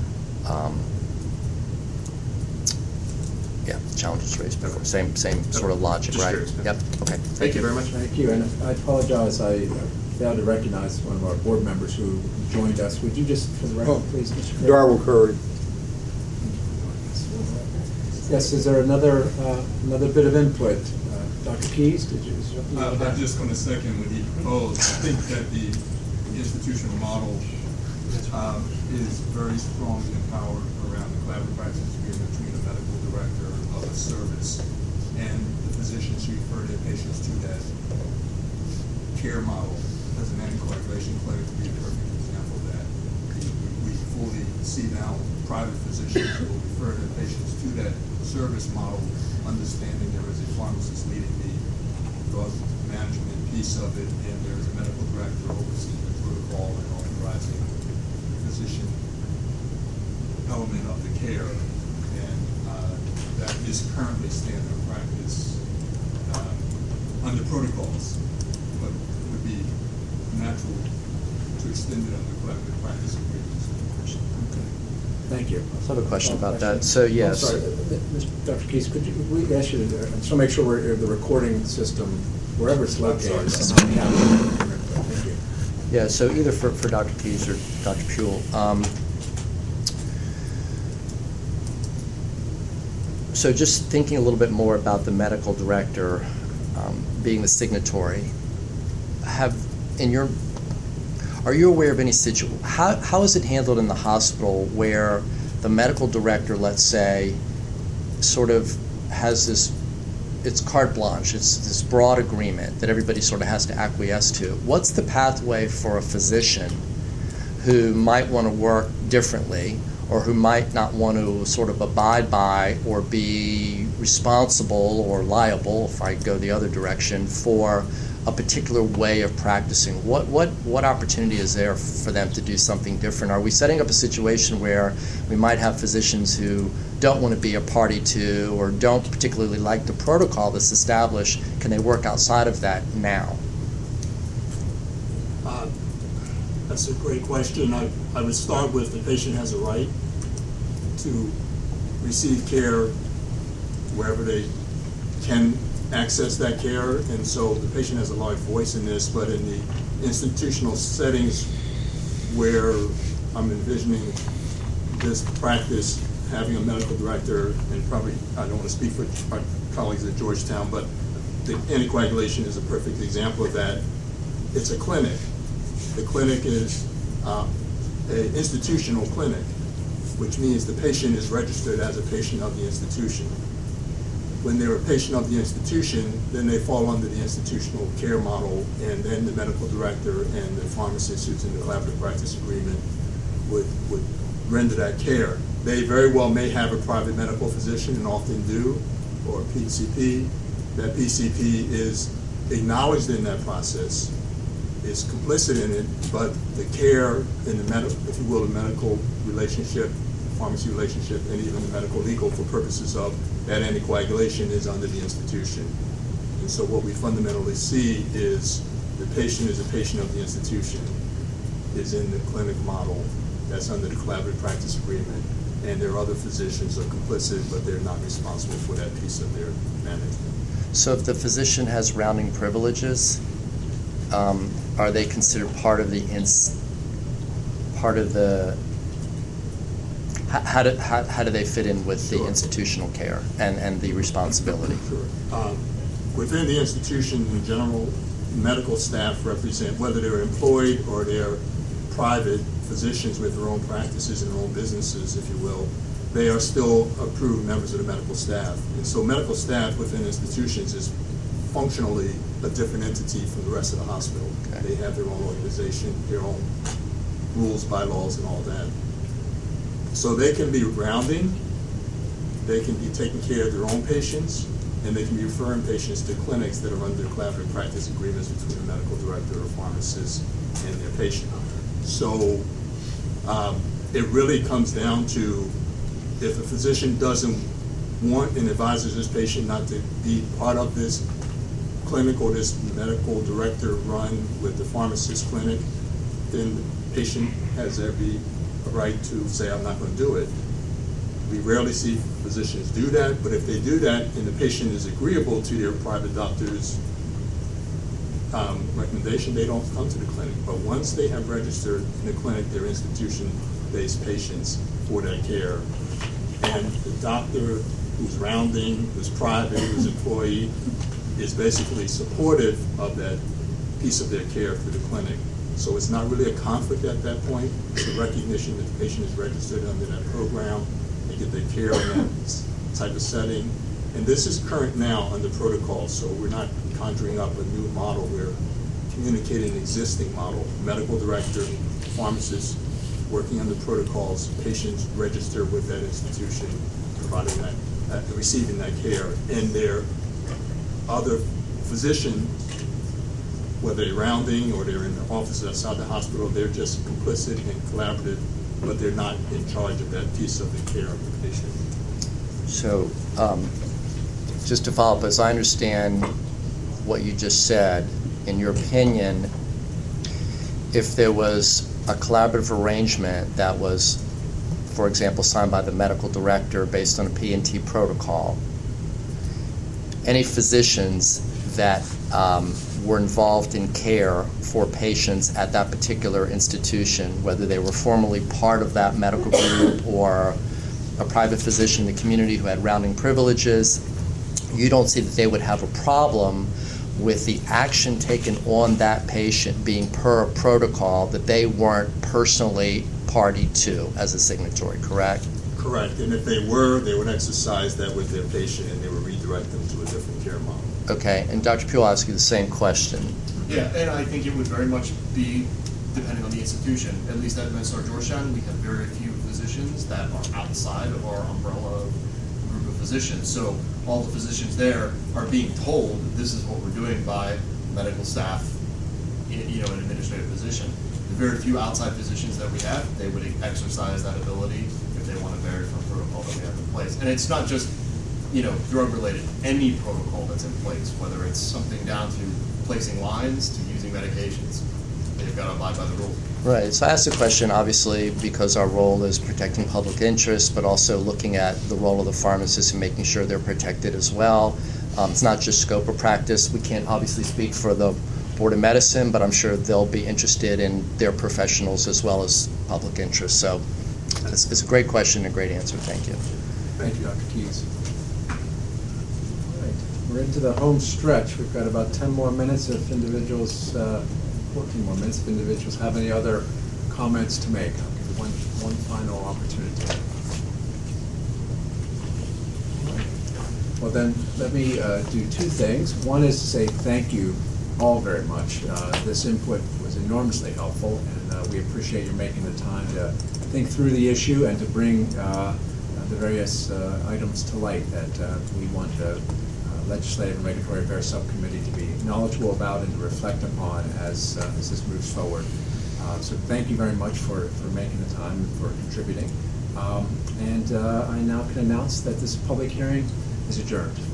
Challenges raised before. Same sort of logic, right? Yep. Okay. Thank you very much. Thank you, and I apologize. I failed to recognize one of our board members who joined us. Would you just, for the record, please, Mr. Curry? Darwin Curry. Yes. Is there another bit of input? Dr. Keyes, did you? I'm just going to second what he proposed. I think that the institutional model is very strongly empowered around the collaborative practice agreement between the medical director of a service and the physicians who refer their patients to that care model as an anticoagulation clinic to be a perfect example of that. We fully see now private physicians will refer their patients to that service model, understanding there is a pharmacist leading the drug management piece of it, and there is a medical director overseeing the protocol and authorizing the physician element of the care. And that is currently standard practice under protocols, but it would be natural to extend it under collaborative practice agreements. Thank you. I have a question about that. So yes. I'm sorry, Dr. Keyes, could we ask you to just to make sure we're the recording system, wherever it's located. Thank you. Yeah. So either for Dr. Keyes or Dr. Puhl. So just thinking a little bit more about the medical director being the signatory, are you aware of any situation? How is it handled in the hospital where the medical director, let's say, sort of has it's carte blanche, it's this broad agreement that everybody sort of has to acquiesce to? What's the pathway for a physician who might want to work differently, or who might not want to sort of abide by or be responsible or liable, if I go the other direction, for a particular way of practicing? What opportunity is there for them to do something different? Are we setting up a situation where we might have physicians who don't want to be a party to or don't particularly like the protocol that's established? Can they work outside of that now? That's a great question. I would start with the patient has a right to receive care wherever they can access that care, and so the patient has a large voice in this. But in the institutional settings where I'm envisioning this practice, having a medical director, and probably I don't want to speak for our colleagues at Georgetown, but the anticoagulation is a perfect example of that. It's a clinic. The clinic is an institutional clinic, which means the patient is registered as a patient of the institution. When they're a patient of the institution, then they fall under the institutional care model, and then the medical director and the pharmacist who's in the collaborative practice agreement would render that care. They very well may have a private medical physician, and often do, or a PCP. That PCP is acknowledged in that process, is complicit in it, but the care in the if you will, the medical relationship, pharmacy relationship, and even the medical legal for purposes of that anticoagulation is under the institution. And so what we fundamentally see is the patient is a patient of the institution, is in the clinic model that's under the collaborative practice agreement, and their other physicians are complicit, but they're not responsible for that piece of their management. So if the physician has rounding privileges, are they considered part of the how do they fit in with the institutional care and the responsibility? Sure. Within the institution in general, medical staff represent, whether they're employed or they're private physicians with their own practices and their own businesses, if you will, they are still approved members of the medical staff. And so medical staff within institutions is functionally a different entity from the rest of the hospital. Okay. They have their own organization, their own rules, bylaws, and all that. So they can be rounding, they can be taking care of their own patients, and they can be referring patients to clinics that are under collaborative practice agreements between a medical director or pharmacist and their patient. So it really comes down to, if a physician doesn't want and advises this patient not to be part of this clinic or this medical director run with the pharmacist clinic, then the patient has every right to say, I'm not going to do it. We rarely see physicians do that, but if they do that and the patient is agreeable to their private doctor's recommendation, they don't come to the clinic. But once they have registered in the clinic, they're institution-based patients for that care. And the doctor who's rounding, who's private, who's employee, is basically supportive of that piece of their care through the clinic. So it's not really a conflict at that point. It's a recognition that the patient is registered under that program. They get their care in that type of setting. And this is current now under protocol, so we're not conjuring up a new model. We're communicating an existing model. Medical director, pharmacist, working under protocols, patients register with that institution, providing that, receiving that care. And their other physician, whether they're rounding or they're in the office outside the hospital, they're just complicit and collaborative, but they're not in charge of that piece of the care of the patient. So, just to follow up, as I understand what you just said, in your opinion, if there was a collaborative arrangement that was, for example, signed by the medical director based on a P&T protocol, any physicians that were involved in care for patients at that particular institution, whether they were formerly part of that medical group or a private physician in the community who had rounding privileges, you don't see that they would have a problem with the action taken on that patient being per protocol that they weren't personally party to as a signatory, correct? Correct. And if they were, they would exercise that with their patient and they would redirect them to a different care model. Okay. And Dr. Pugh, I'll ask you the same question. Yeah, and I think it would very much be depending on the institution. At least at MedStar Georgetown, we have very few physicians that are outside of our umbrella group of physicians. So all the physicians there are being told this is what we're doing by medical staff, an administrative position. The very few outside physicians that we have, they would exercise that ability if they want to vary from protocol that we have in place. And it's not just drug-related, any protocol that's in place, whether it's something down to placing lines to using medications, they've got to abide by the rules. Right. So I asked the question, obviously, because our role is protecting public interest, but also looking at the role of the pharmacists and making sure they're protected as well. It's not just scope of practice. We can't obviously speak for the Board of Medicine, but I'm sure they'll be interested in their professionals as well as public interest. So it's a great question and a great answer. Thank you. Thank you, Dr. Keys. We're into the home stretch. We've got about 10 more minutes if individuals, 14 more minutes if individuals have any other comments to make. I'll give you one final opportunity. Well then, let me do two things. One is to say thank you all very much. This input was enormously helpful, and we appreciate you making the time to think through the issue and to bring the various items to light that we want the Legislative and Regulatory Affairs Subcommittee to be knowledgeable about and to reflect upon as this moves forward. So thank you very much for making the time and for contributing. I now can announce that this public hearing is adjourned.